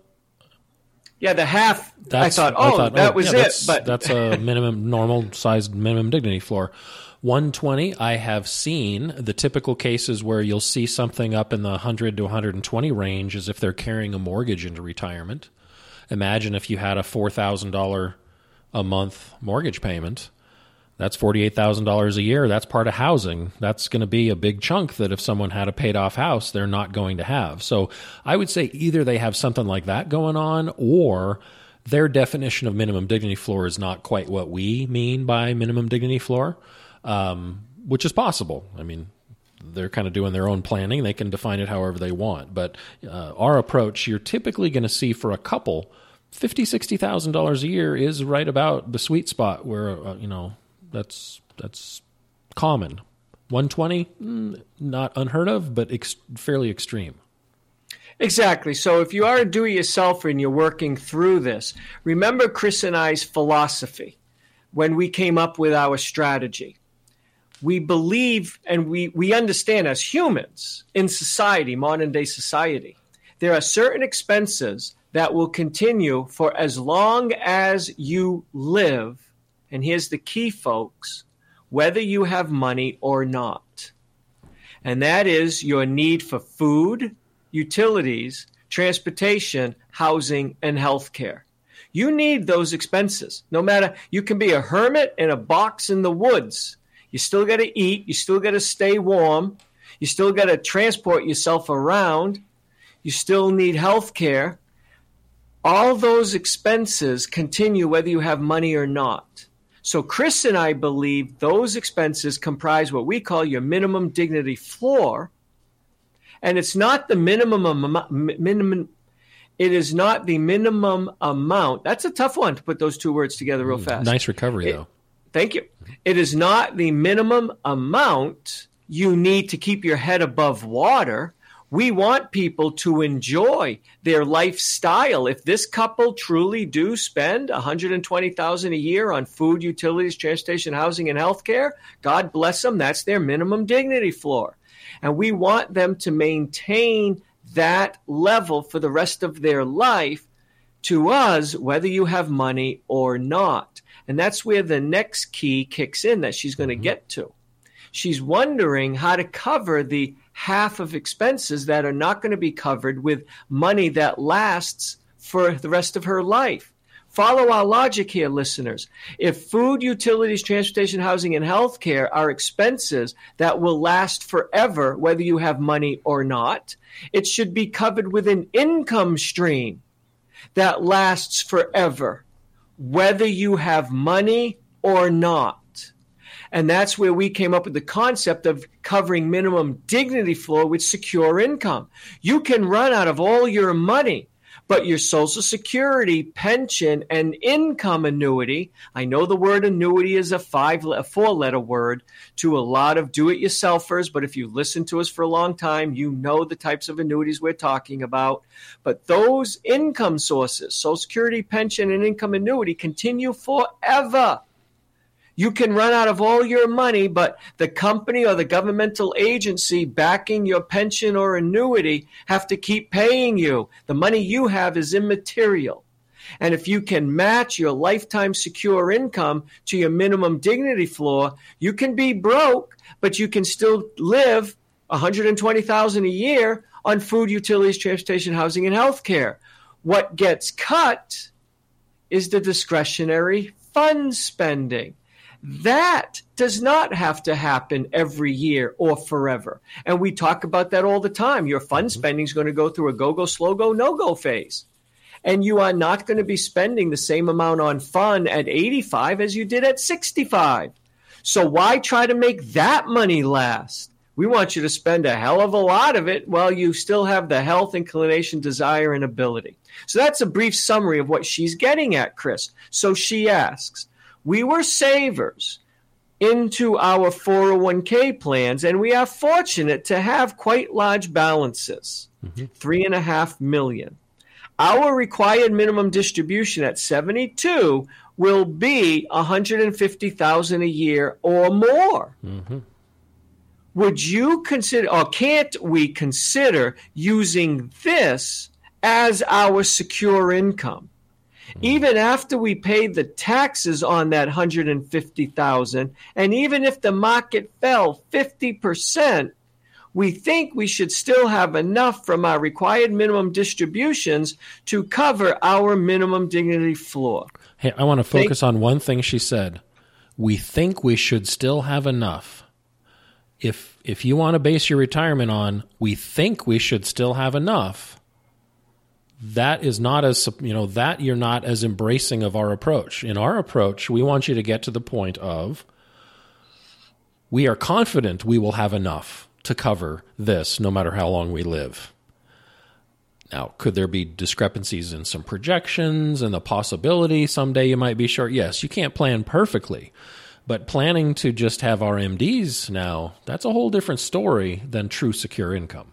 yeah, the half. I thought, oh, I thought, that oh, was yeah, it. That's, but that's a minimum, normal sized minimum dignity floor. one twenty, I have seen the typical cases where you'll see something up in the one hundred to one hundred twenty range as if they're carrying a mortgage into retirement. Imagine if you had a four thousand dollars a month mortgage payment. That's forty-eight thousand dollars a year. That's part of housing. That's going to be a big chunk that if someone had a paid off house, they're not going to have. So I would say either they have something like that going on, or their definition of minimum dignity floor is not quite what we mean by minimum dignity floor, um, which is possible. I mean, they're kind of doing their own planning. They can define it however they want. But uh, our approach, you're typically going to see for a couple, fifty thousand dollars, sixty thousand dollars a year is right about the sweet spot where, uh, you know, that's that's common. one twenty, mm, not unheard of, but ex- fairly extreme. Exactly. So if you are a do-it-yourselfer and you're working through this, remember Chris and I's philosophy when we came up with our strategy. We believe and we, we understand as humans in society, modern-day society, there are certain expenses that will continue for as long as you live. And here's the key, folks, whether you have money or not. And that is your need for food, utilities, transportation, housing, and healthcare. You need those expenses. No matter, you can be a hermit in a box in the woods. You still got to eat. You still got to stay warm. You still got to transport yourself around. You still need healthcare. All those expenses continue whether you have money or not. So Chris and I believe those expenses comprise what we call your minimum dignity floor. And it's not the minimum amount, minimum. It is not the minimum amount. That's a tough one to put those two words together real fast. Nice recovery, it, though. Thank you. It is not the minimum amount you need to keep your head above water. We want people to enjoy their lifestyle. If this couple truly do spend one hundred twenty thousand dollars a year on food, utilities, transportation, housing, and healthcare, God bless them. That's their minimum dignity floor. And we want them to maintain that level for the rest of their life to us, whether you have money or not. And that's where the next key kicks in that she's going to get to. She's wondering how to cover the half of expenses that are not going to be covered with money that lasts for the rest of her life. Follow our logic here, listeners. If food, utilities, transportation, housing, and healthcare are expenses that will last forever, whether you have money or not, it should be covered with an income stream that lasts forever, whether you have money or not. And that's where we came up with the concept of covering minimum dignity floor with secure income. You can run out of all your money, But your Social Security, pension, and income annuity, I know the word annuity is a five, a four-letter word to a lot of do-it-yourselfers, but if you listen to us for a long time, you know the types of annuities we're talking about. But those income sources, Social Security, pension, and income annuity, continue forever. You can run out of all your money, but the company or the governmental agency backing your pension or annuity have to keep paying you. The money you have is immaterial. And if you can match your lifetime secure income to your minimum dignity floor, you can be broke, but you can still live one hundred twenty thousand dollars a year on food, utilities, transportation, housing, and health care. What gets cut is the discretionary fund spending. That does not have to happen every year or forever. And we talk about that all the time. Your fund spending is going to go through a go-go, slow-go, no-go phase. And you are not going to be spending the same amount on fun at eighty-five as you did at sixty-five. So why try to make that money last? We want you to spend a hell of a lot of it while you still have the health, inclination, desire, and ability. So that's a brief summary of what she's getting at, Chris. So she asks, we were savers into our four oh one k plans, and we are fortunate to have quite large balances, mm-hmm. three and a half million. Our required minimum distribution at seventy-two will be one hundred fifty thousand a year or more. Mm-hmm. Would you consider, or can't we consider using this as our secure income? Even after we paid the taxes on that one hundred fifty thousand dollars, and even if the market fell fifty percent, we think we should still have enough from our required minimum distributions to cover our minimum dignity floor. Hey, I want to focus Thank- on one thing she said. We think we should still have enough. If if you want to base your retirement on, we think we should still have enough, that is not as, you know, that you're not as embracing of our approach. In our approach, we want you to get to the point of, we are confident we will have enough to cover this no matter how long we live. Now, could there be discrepancies in some projections and the possibility someday you might be short? Yes, you can't plan perfectly. But planning to just have R M Ds now, that's a whole different story than true secure income.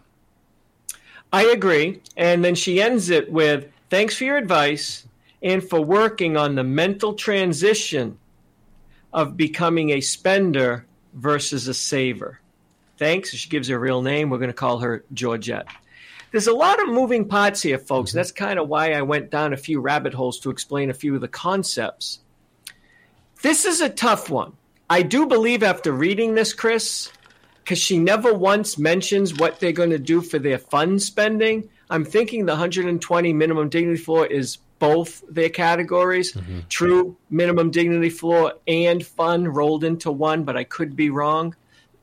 I agree. And then she ends it with, thanks for your advice and for working on the mental transition of becoming a spender versus a saver. Thanks. She gives her real name. We're going to call her Georgette. There's a lot of moving parts here, folks. Mm-hmm. That's kind of why I went down a few rabbit holes to explain a few of the concepts. This is a tough one. I do believe after reading this, Chris, because she never once mentions what they're going to do for their fund spending, I'm thinking the one hundred twenty minimum dignity floor is both their categories, mm-hmm. true minimum dignity floor and fund rolled into one, but I could be wrong.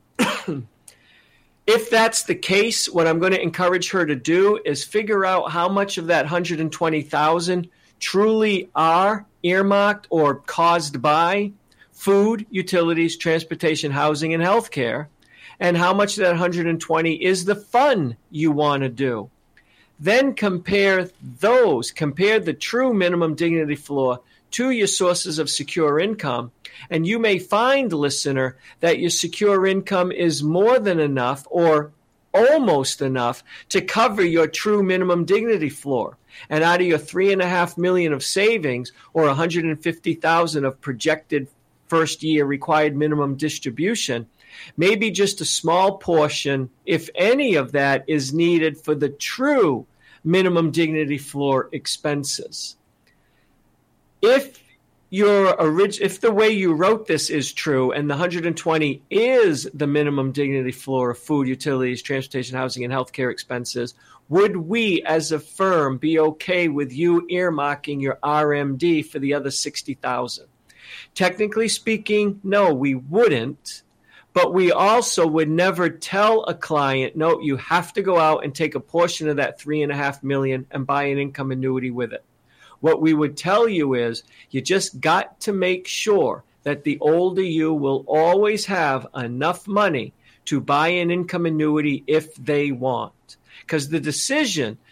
If that's the case, what I'm going to encourage her to do is figure out how much of that one hundred twenty thousand truly are earmarked or caused by food, utilities, transportation, housing, and healthcare, and how much of that one hundred twenty is the fun you want to do. Then compare those, compare the true minimum dignity floor to your sources of secure income, and you may find, listener, that your secure income is more than enough or almost enough to cover your true minimum dignity floor. And out of your three and a half million of savings or one hundred fifty thousand of projected first year required minimum distribution, maybe just a small portion, if any of that, is needed for the true minimum dignity floor expenses. If your orig- if the way you wrote this is true and the one hundred twenty is the minimum dignity floor of food, utilities, transportation, housing, and healthcare expenses, would we as a firm be okay with you earmarking your R M D for the other sixty thousand? Technically speaking, no, we wouldn't. But we also would never tell a client, no, you have to go out and take a portion of that three and a half million and buy an income annuity with it. What we would tell you is you just got to make sure that the older you will always have enough money to buy an income annuity if they want. Because the decision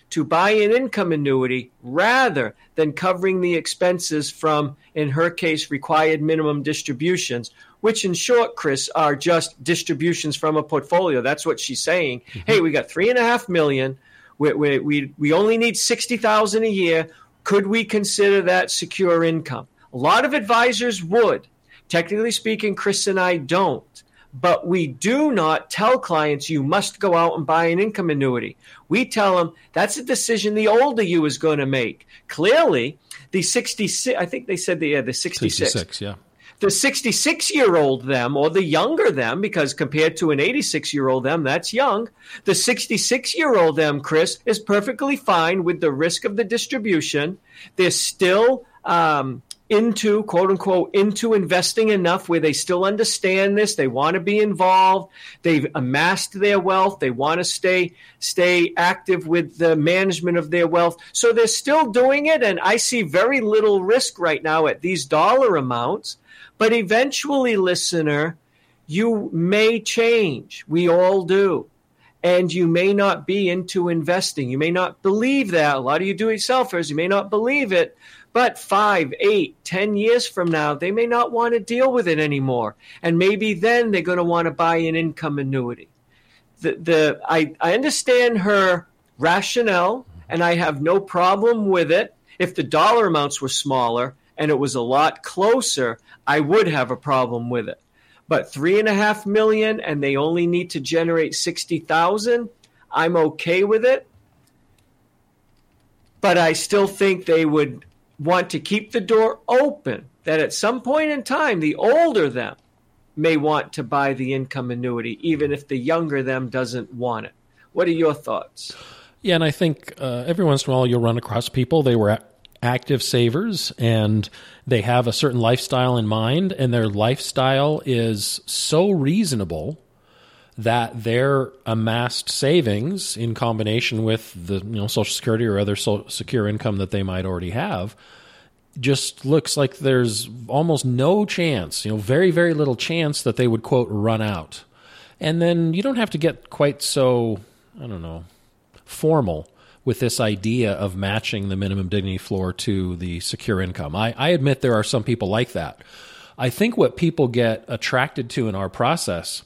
to buy an income annuity rather than covering the expenses from, in her case, required minimum distributions, which in short, Chris, are just distributions from a portfolio. That's what she's saying. Mm-hmm. Hey, we got three and a half million. We, we, we, we only need sixty thousand a year. Could we consider that secure income? A lot of advisors would. Technically speaking, Chris and I don't. But we do not tell clients you must go out and buy an income annuity. We tell them that's a decision the older you is going to make. Clearly, the sixty-six, I think they said the, uh, the sixty-six. sixty-six, yeah. The sixty-six-year-old them, or the younger them, because compared to an eighty-six-year-old them, that's young. The sixty-six-year-old them, Chris, is perfectly fine with the risk of the distribution. They're still um, into, quote unquote, into investing enough where they still understand this. They want to be involved. They've amassed their wealth. They want to stay stay active with the management of their wealth. So they're still doing it, and I see very little risk right now at these dollar amounts. But eventually, listener, you may change. We all do. And you may not be into investing. You may not believe that. A lot of you do-it-yourselfers, you may not believe it. But five, eight, ten years from now, they may not want to deal with it anymore. And maybe then they're going to want to buy an income annuity. The, the I, I understand her rationale, and I have no problem with it. If the dollar amounts were smaller and it was a lot closer, I would have a problem with it. But three and a half million and they only need to generate sixty thousand, I'm okay with it. But I still think they would want to keep the door open, that at some point in time, the older them may want to buy the income annuity, even if the younger them doesn't want it. What are your thoughts? Yeah, and I think uh, every once in a while you'll run across people, they were active savers and they have a certain lifestyle in mind, and their lifestyle is so reasonable that their amassed savings in combination with the you know Social Security or other so secure income that they might already have just looks like there's almost no chance, you know, very, very little chance that they would, quote, run out. And then you don't have to get quite so, I don't know, formal with this idea of matching the minimum dignity floor to the secure income. I, I admit there are some people like that. I think what people get attracted to in our process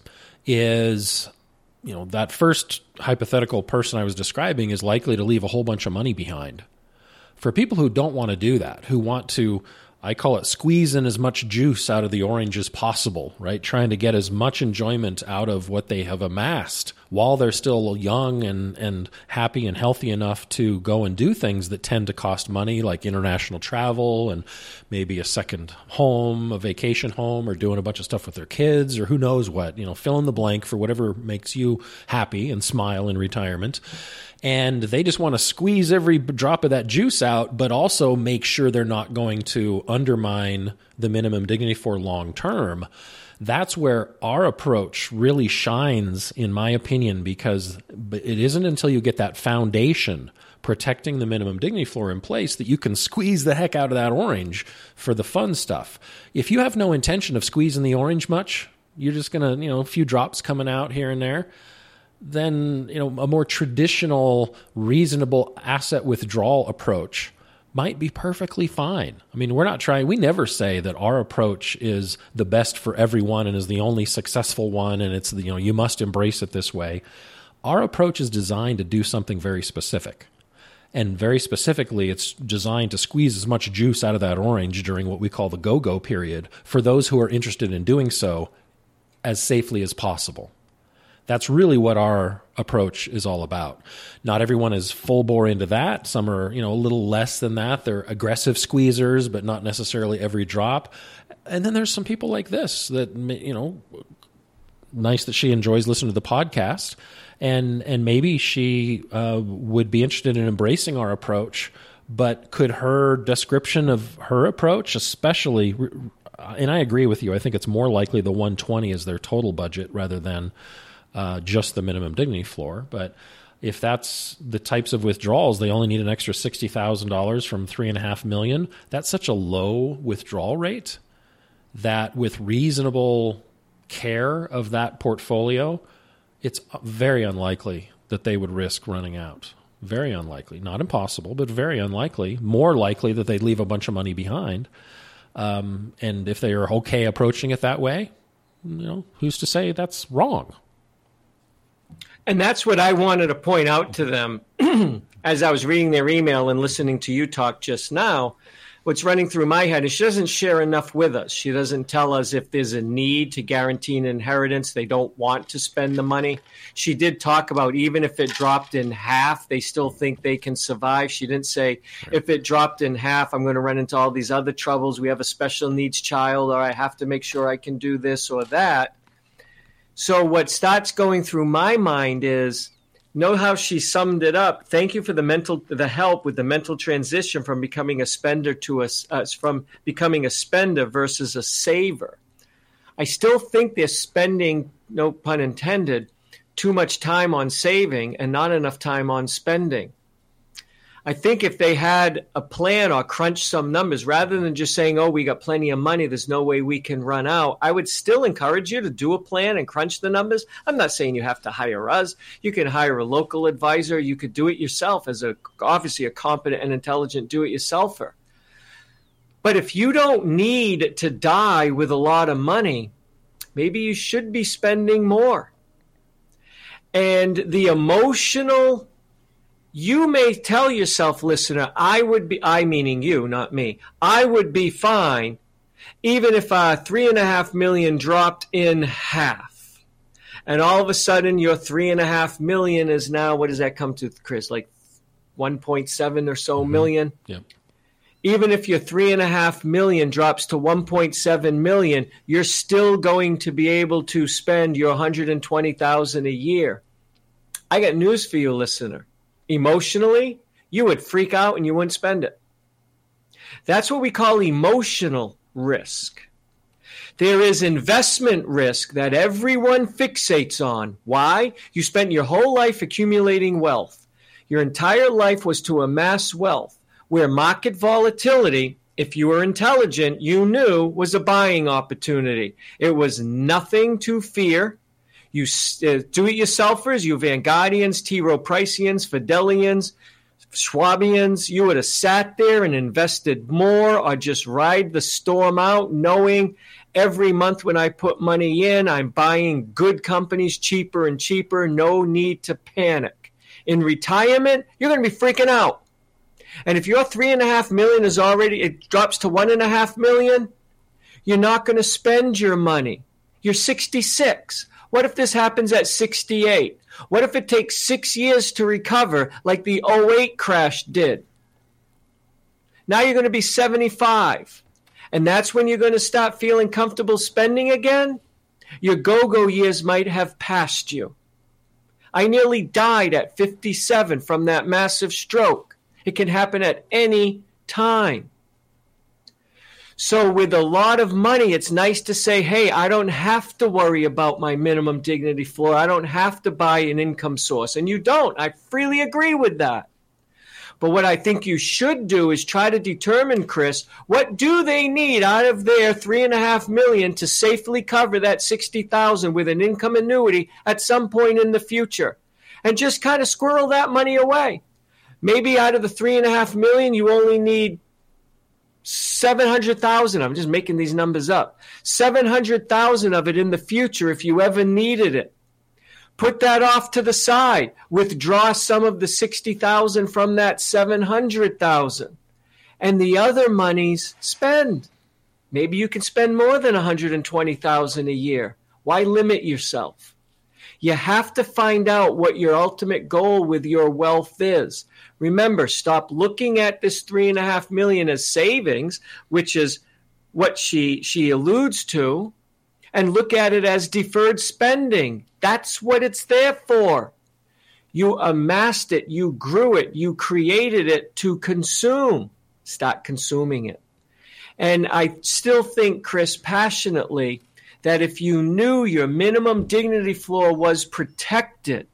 is, you know, that first hypothetical person I was describing is likely to leave a whole bunch of money behind. For people who don't want to do that, who want to, I call it squeeze in as much juice out of the orange as possible, right? Trying to get as much enjoyment out of what they have amassed while they're still young and, and happy and healthy enough to go and do things that tend to cost money, like international travel and maybe a second home, a vacation home, or doing a bunch of stuff with their kids, or who knows what, you know, fill in the blank for whatever makes you happy and smile in retirement. And they just want to squeeze every drop of that juice out, but also make sure they're not going to undermine the minimum dignity for long term. That's where our approach really shines, in my opinion, because it isn't until you get that foundation protecting the minimum dignity floor in place that you can squeeze the heck out of that orange for the fun stuff. If you have no intention of squeezing the orange much, you're just going to, you know, a few drops coming out here and there, then, you know, a more traditional, reasonable asset withdrawal approach might be perfectly fine. I mean, we're not trying, we never say that our approach is the best for everyone and is the only successful one, and it's, you know, you must embrace it this way. Our approach is designed to do something very specific. And very specifically, it's designed to squeeze as much juice out of that orange during what we call the go-go period for those who are interested in doing so as safely as possible. That's really what our approach is all about. Not everyone is full bore into that. Some are, you know, a little less than that. They're aggressive squeezers, but not necessarily every drop. And then there's some people like this that, you know, nice that she enjoys listening to the podcast. And, and maybe she uh, would be interested in embracing our approach, but could her description of her approach, especially, and I agree with you, I think it's more likely the one twenty is their total budget rather than Uh, just the minimum dignity floor. But if that's the types of withdrawals, they only need an extra sixty thousand dollars from three and a half million. That's such a low withdrawal rate that with reasonable care of that portfolio, it's very unlikely that they would risk running out. Very unlikely. Not impossible, but very unlikely. More likely that they'd leave a bunch of money behind. Um, and if they are okay approaching it that way, you know, who's to say that's wrong? And that's what I wanted to point out to them as I was reading their email and listening to you talk just now. What's running through my head is she doesn't share enough with us. She doesn't tell us if there's a need to guarantee an inheritance. They don't want to spend the money. She did talk about even if it dropped in half, they still think they can survive. She didn't say, right, if it dropped in half, I'm going to run into all these other troubles. We have a special needs child, or I have to make sure I can do this or that. So what starts going through my mind is, know how she summed it up. Thank you for the mental, the help with the mental transition from becoming a spender to a, uh, from becoming a spender versus a saver. I still think they're spending, no pun intended, too much time on saving and not enough time on spending. I think if they had a plan or crunch some numbers, rather than just saying, oh, we got plenty of money, there's no way we can run out, I would still encourage you to do a plan and crunch the numbers. I'm not saying you have to hire us. You can hire a local advisor. You could do it yourself as a obviously a competent and intelligent do-it-yourselfer. But if you don't need to die with a lot of money, maybe you should be spending more. And the emotional, you may tell yourself, listener, I would be, I meaning you, not me, I would be fine even if uh, three and a half million dropped in half. And all of a sudden your three and a half million is now, what does that come to, Chris? Like one point seven or so mm-hmm. million? Yeah. Even if your three and a half million drops to one point seven million, you're still going to be able to spend your one hundred twenty thousand dollars a year. I got news for you, listener. Emotionally, you would freak out and you wouldn't spend it. That's what we call emotional risk. There is investment risk that everyone fixates on. Why? You spent your whole life accumulating wealth. Your entire life was to amass wealth, where market volatility, if you were intelligent, you knew was a buying opportunity. It was nothing to fear. You uh, do-it-yourselfers, you Vanguardians, T. Rowe Priceans, Fidelians, Schwabians, you would have sat there and invested more or just ride the storm out knowing every month when I put money in, I'm buying good companies cheaper and cheaper, no need to panic. In retirement, you're going to be freaking out. And if your three and a half million is already, it drops to one and a half million, you're not going to spend your money. You're sixty-six. What if this happens at sixty-eight? What if it takes six years to recover like the oh eight crash did? Now you're going to be seventy-five. And that's when you're going to start feeling comfortable spending again? Your go-go years might have passed you. I nearly died at fifty-seven from that massive stroke. It can happen at any time. So with a lot of money, it's nice to say, hey, I don't have to worry about my minimum dignity floor. I don't have to buy an income source. And you don't. I freely agree with that. But what I think you should do is try to determine, Chris, what do they need out of their three and a half million to safely cover that sixty thousand with an income annuity at some point in the future, and just kind of squirrel that money away. Maybe out of the three and a half million, you only need seven hundred thousand. I'm just making these numbers up. seven hundred thousand of it in the future if you ever needed it. Put that off to the side. Withdraw some of the sixty thousand from that seven hundred thousand. And the other monies spend. Maybe you can spend more than one hundred twenty thousand a year. Why limit yourself? You have to find out what your ultimate goal with your wealth is. Remember, stop looking at this three and a half million as savings, which is what she she alludes to, and look at it as deferred spending. That's what it's there for. You amassed it, you grew it, you created it to consume. Start consuming it. And I still think, Chris, passionately, that if you knew your minimum dignity floor was protected,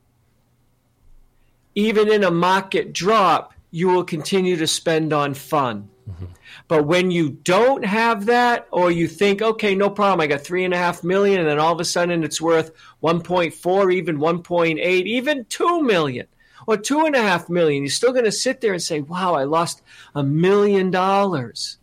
even in a market drop, you will continue to spend on fun. Mm-hmm. But when you don't have that, or you think, okay, no problem, I got three and a half million, and then all of a sudden it's worth one point four, even one point eight, even two million. or two and a half million, you're still going to sit there and say, wow, I lost a million dollars.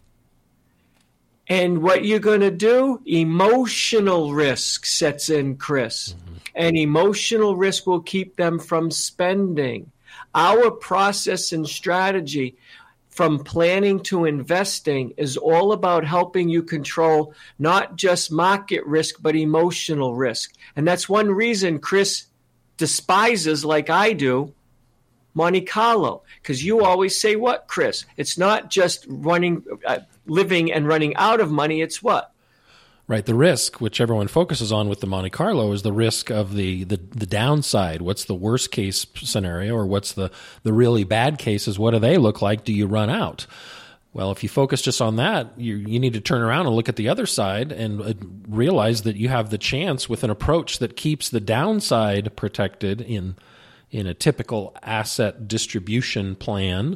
And what you're going to do, emotional risk sets in, Chris. Mm-hmm. And emotional risk will keep them from spending. Our process and strategy from planning to investing is all about helping you control not just market risk, but emotional risk. And that's one reason Chris despises, like I do, Monte Carlo. Because you always say what, Chris? It's not just running, uh, living and running out of money. It's what? Right. The risk, which everyone focuses on with the Monte Carlo, is the risk of the, the, the downside. What's the worst case scenario, or what's the, the really bad cases? What do they look like? Do you run out? Well, if you focus just on that, you, you need to turn around and look at the other side and uh, realize that you have the chance with an approach that keeps the downside protected in, in a typical asset distribution plan.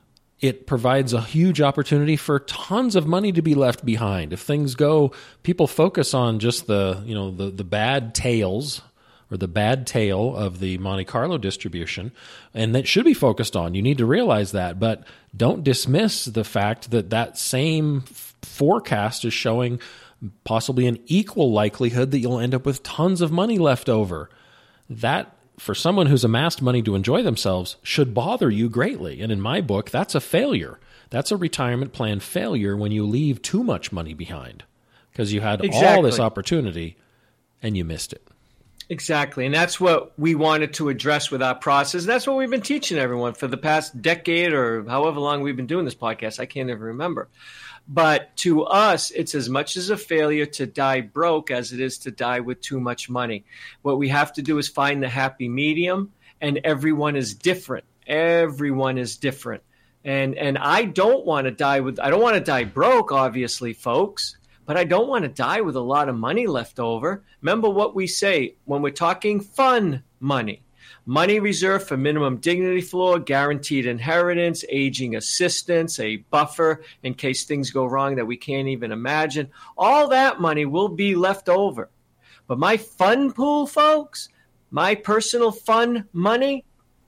It provides a huge opportunity for tons of money to be left behind. If things go, people focus on just the, you know, the, the bad tails or the bad tail of the Monte Carlo distribution, and that should be focused on. You need to realize that, but don't dismiss the fact that that same forecast is showing possibly an equal likelihood that you'll end up with tons of money left over. That, for someone who's amassed money to enjoy themselves, should bother you greatly. And in my book, that's a failure. That's a retirement plan failure when you leave too much money behind because you had exactly. all this opportunity and you missed it. Exactly. And that's what we wanted to address with our process. And that's what we've been teaching everyone for the past decade or however long we've been doing this podcast. I can't even remember. But to us, it's as much as a failure to die broke as it is to die with too much money. What we have to do is find the happy medium, and everyone is different. Everyone is different. And and I don't want to die with, I don't want to die broke, obviously, folks, but I don't want to die with a lot of money left over. Remember what we say when we're talking fun money. Money reserved for minimum dignity floor, guaranteed inheritance, aging assistance, a buffer in case things go wrong that we can't even imagine. All that money will be left over. But my fun pool, folks, my personal fun money,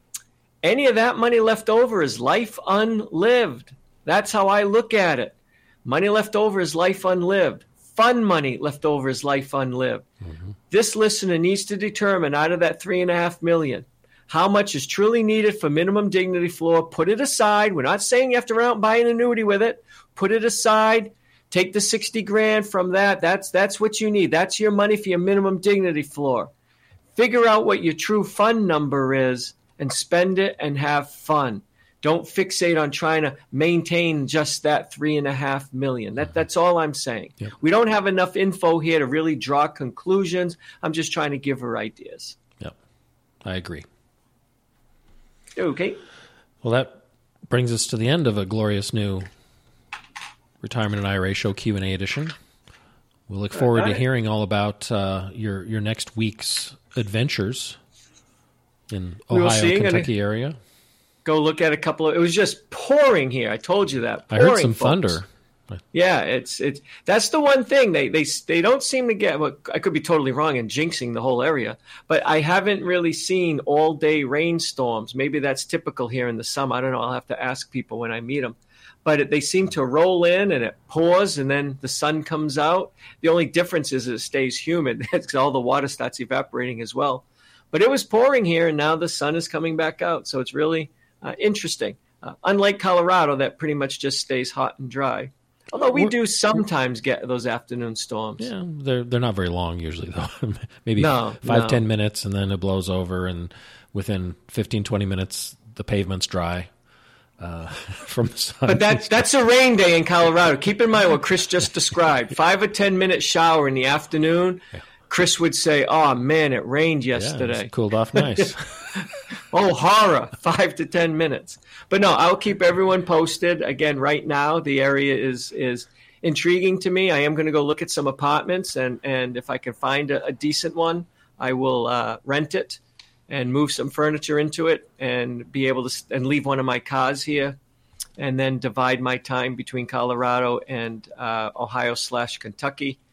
any of that money left over is life unlived. That's how I look at it. Money left over is life unlived. Fun money left over is life unlived. Mm-hmm. This listener needs to determine out of that three and a half million, how much is truly needed for minimum dignity floor. Put it aside. We're not saying you have to run out and buy an annuity with it. Put it aside. Take the sixty grand from that. That's that's what you need. That's your money for your minimum dignity floor. Figure out what your true fun number is and spend it and have fun. Don't fixate on trying to maintain just that three and a half million. That, that's all I'm saying. Yep. We don't have enough info here to really draw conclusions. I'm just trying to give her ideas. Yep, I agree. Okay. Well, that brings us to the end of a glorious new Retirement and I R A Show Q and A edition. We'll look forward to hearing all about uh, your your next week's adventures in Ohio, Kentucky area. Go look at a couple of, it was just pouring here. I told you that. Pouring, I heard some folks. thunder. Yeah, it's it's that's the one thing they they they don't seem to get. Well, I could be totally wrong and jinxing the whole area, but I haven't really seen all day rainstorms. Maybe that's typical here in the summer. I don't know. I'll have to ask people when I meet them. But it, they seem to roll in and it pours and then the sun comes out. The only difference is it stays humid because all the water starts evaporating as well. But it was pouring here and now the sun is coming back out. So it's really uh, interesting. Uh, unlike Colorado, that pretty much just stays hot and dry. Although we do sometimes get those afternoon storms. Yeah, they're they're not very long usually, though. Maybe no, five, no. ten minutes, and then it blows over, and within fifteen, twenty minutes, the pavement's dry uh, from the sun. But that, that's a rain day in Colorado. Keep in mind what Chris just described. Five or ten minute shower in the afternoon. Yeah. Chris would say, oh, man, it rained yesterday. Yeah, it's cooled off nice. Oh, horror, five to ten minutes. But no, I'll keep everyone posted. Again, right now, the area is is intriguing to me. I am going to go look at some apartments, and, and if I can find a, a decent one, I will uh, rent it and move some furniture into it and be able to and leave one of my cars here and then divide my time between Colorado and uh, Ohio slash Kentucky.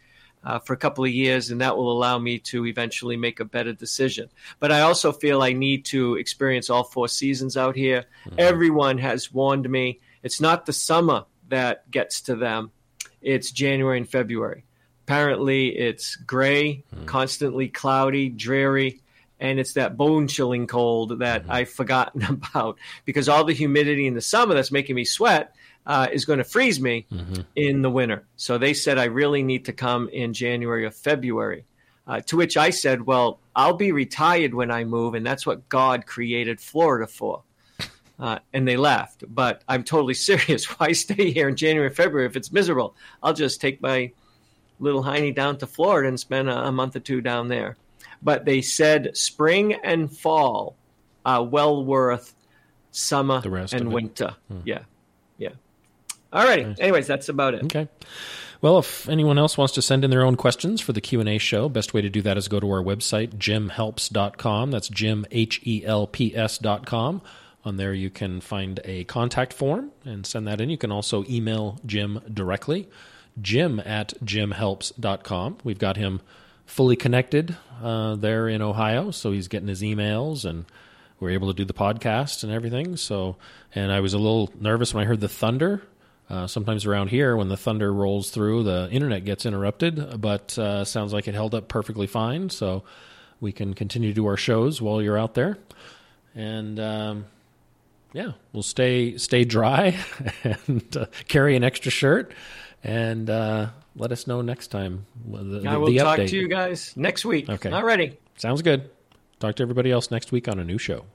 uh, for a couple of years, and that will allow me to eventually make a better decision. But I also feel I need to experience all four seasons out here. Mm-hmm. Everyone has warned me. It's not the summer that gets to them. It's January and February. Apparently, it's gray, mm-hmm. constantly cloudy, dreary, and it's that bone-chilling cold that mm-hmm. I've forgotten about, because all the humidity in the summer that's making me sweat uh, is going to freeze me mm-hmm. in the winter. So they said I really need to come in January or February, uh, to which I said, well, I'll be retired when I move, and that's what God created Florida for. Uh, and they laughed. But I'm totally serious. Why stay here in January or February if it's miserable? I'll just take my little hiney down to Florida and spend a, a month or two down there. But they said spring and fall are well worth summer and winter. Hmm. Yeah. Yeah. All righty. Nice. Anyways, that's about it. Okay. Well, if anyone else wants to send in their own questions for the Q and A show, best way to do that is go to our website, jim helps dot com. That's Jim, H E L P S dot com. On there, you can find a contact form and send that in. You can also email Jim directly, jim at jim helps dot com. We've got him fully connected uh, there in Ohio, so he's getting his emails, and we're able to do the podcast and everything. So, and I was a little nervous when I heard the thunder. Uh, sometimes around here, when the thunder rolls through, the internet gets interrupted, but uh, sounds like it held up perfectly fine, so we can continue to do our shows while you're out there. And um, yeah, we'll stay stay dry and uh, carry an extra shirt, and uh, let us know next time. The, I will the talk update. to you guys next week. Okay. All righty. Sounds good. Talk to everybody else next week on a new show.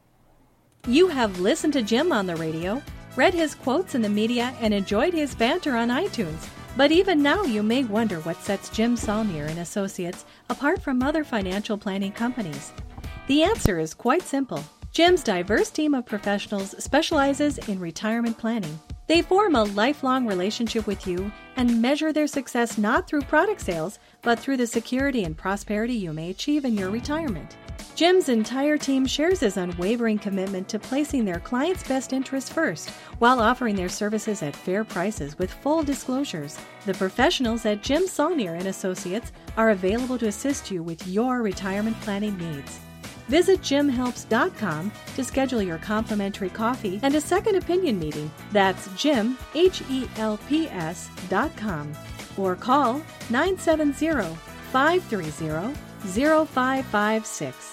You have listened to Jim on the radio, read his quotes in the media, and enjoyed his banter on iTunes. But even now, you may wonder what sets Jim Saulnier and Associates apart from other financial planning companies. The answer is quite simple. Jim's diverse team of professionals specializes in retirement planning. They form a lifelong relationship with you and measure their success not through product sales, but through the security and prosperity you may achieve in your retirement. Jim's entire team shares his unwavering commitment to placing their clients' best interests first, while offering their services at fair prices with full disclosures. The professionals at Jim Saulnier and Associates are available to assist you with your retirement planning needs. Visit jim helps dot com to schedule your complimentary coffee and a second opinion meeting. That's Jim, H E L P S dot com. Or call nine seven zero, five three zero, zero five five six.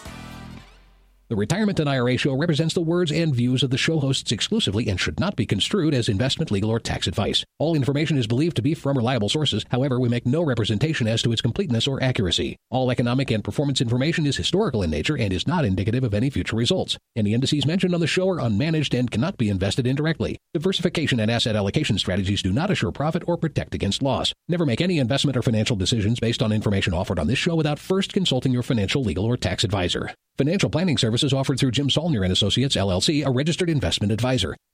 The Retirement and I R A Show represents the words and views of the show hosts exclusively and should not be construed as investment, legal, or tax advice. All information is believed to be from reliable sources. However, we make no representation as to its completeness or accuracy. All economic and performance information is historical in nature and is not indicative of any future results. Any indices mentioned on the show are unmanaged and cannot be invested indirectly. Diversification and asset allocation strategies do not assure profit or protect against loss. Never make any investment or financial decisions based on information offered on this show without first consulting your financial, legal, or tax advisor. Financial planning services offered through Jim Saulnier and Associates, L L C, a registered investment advisor.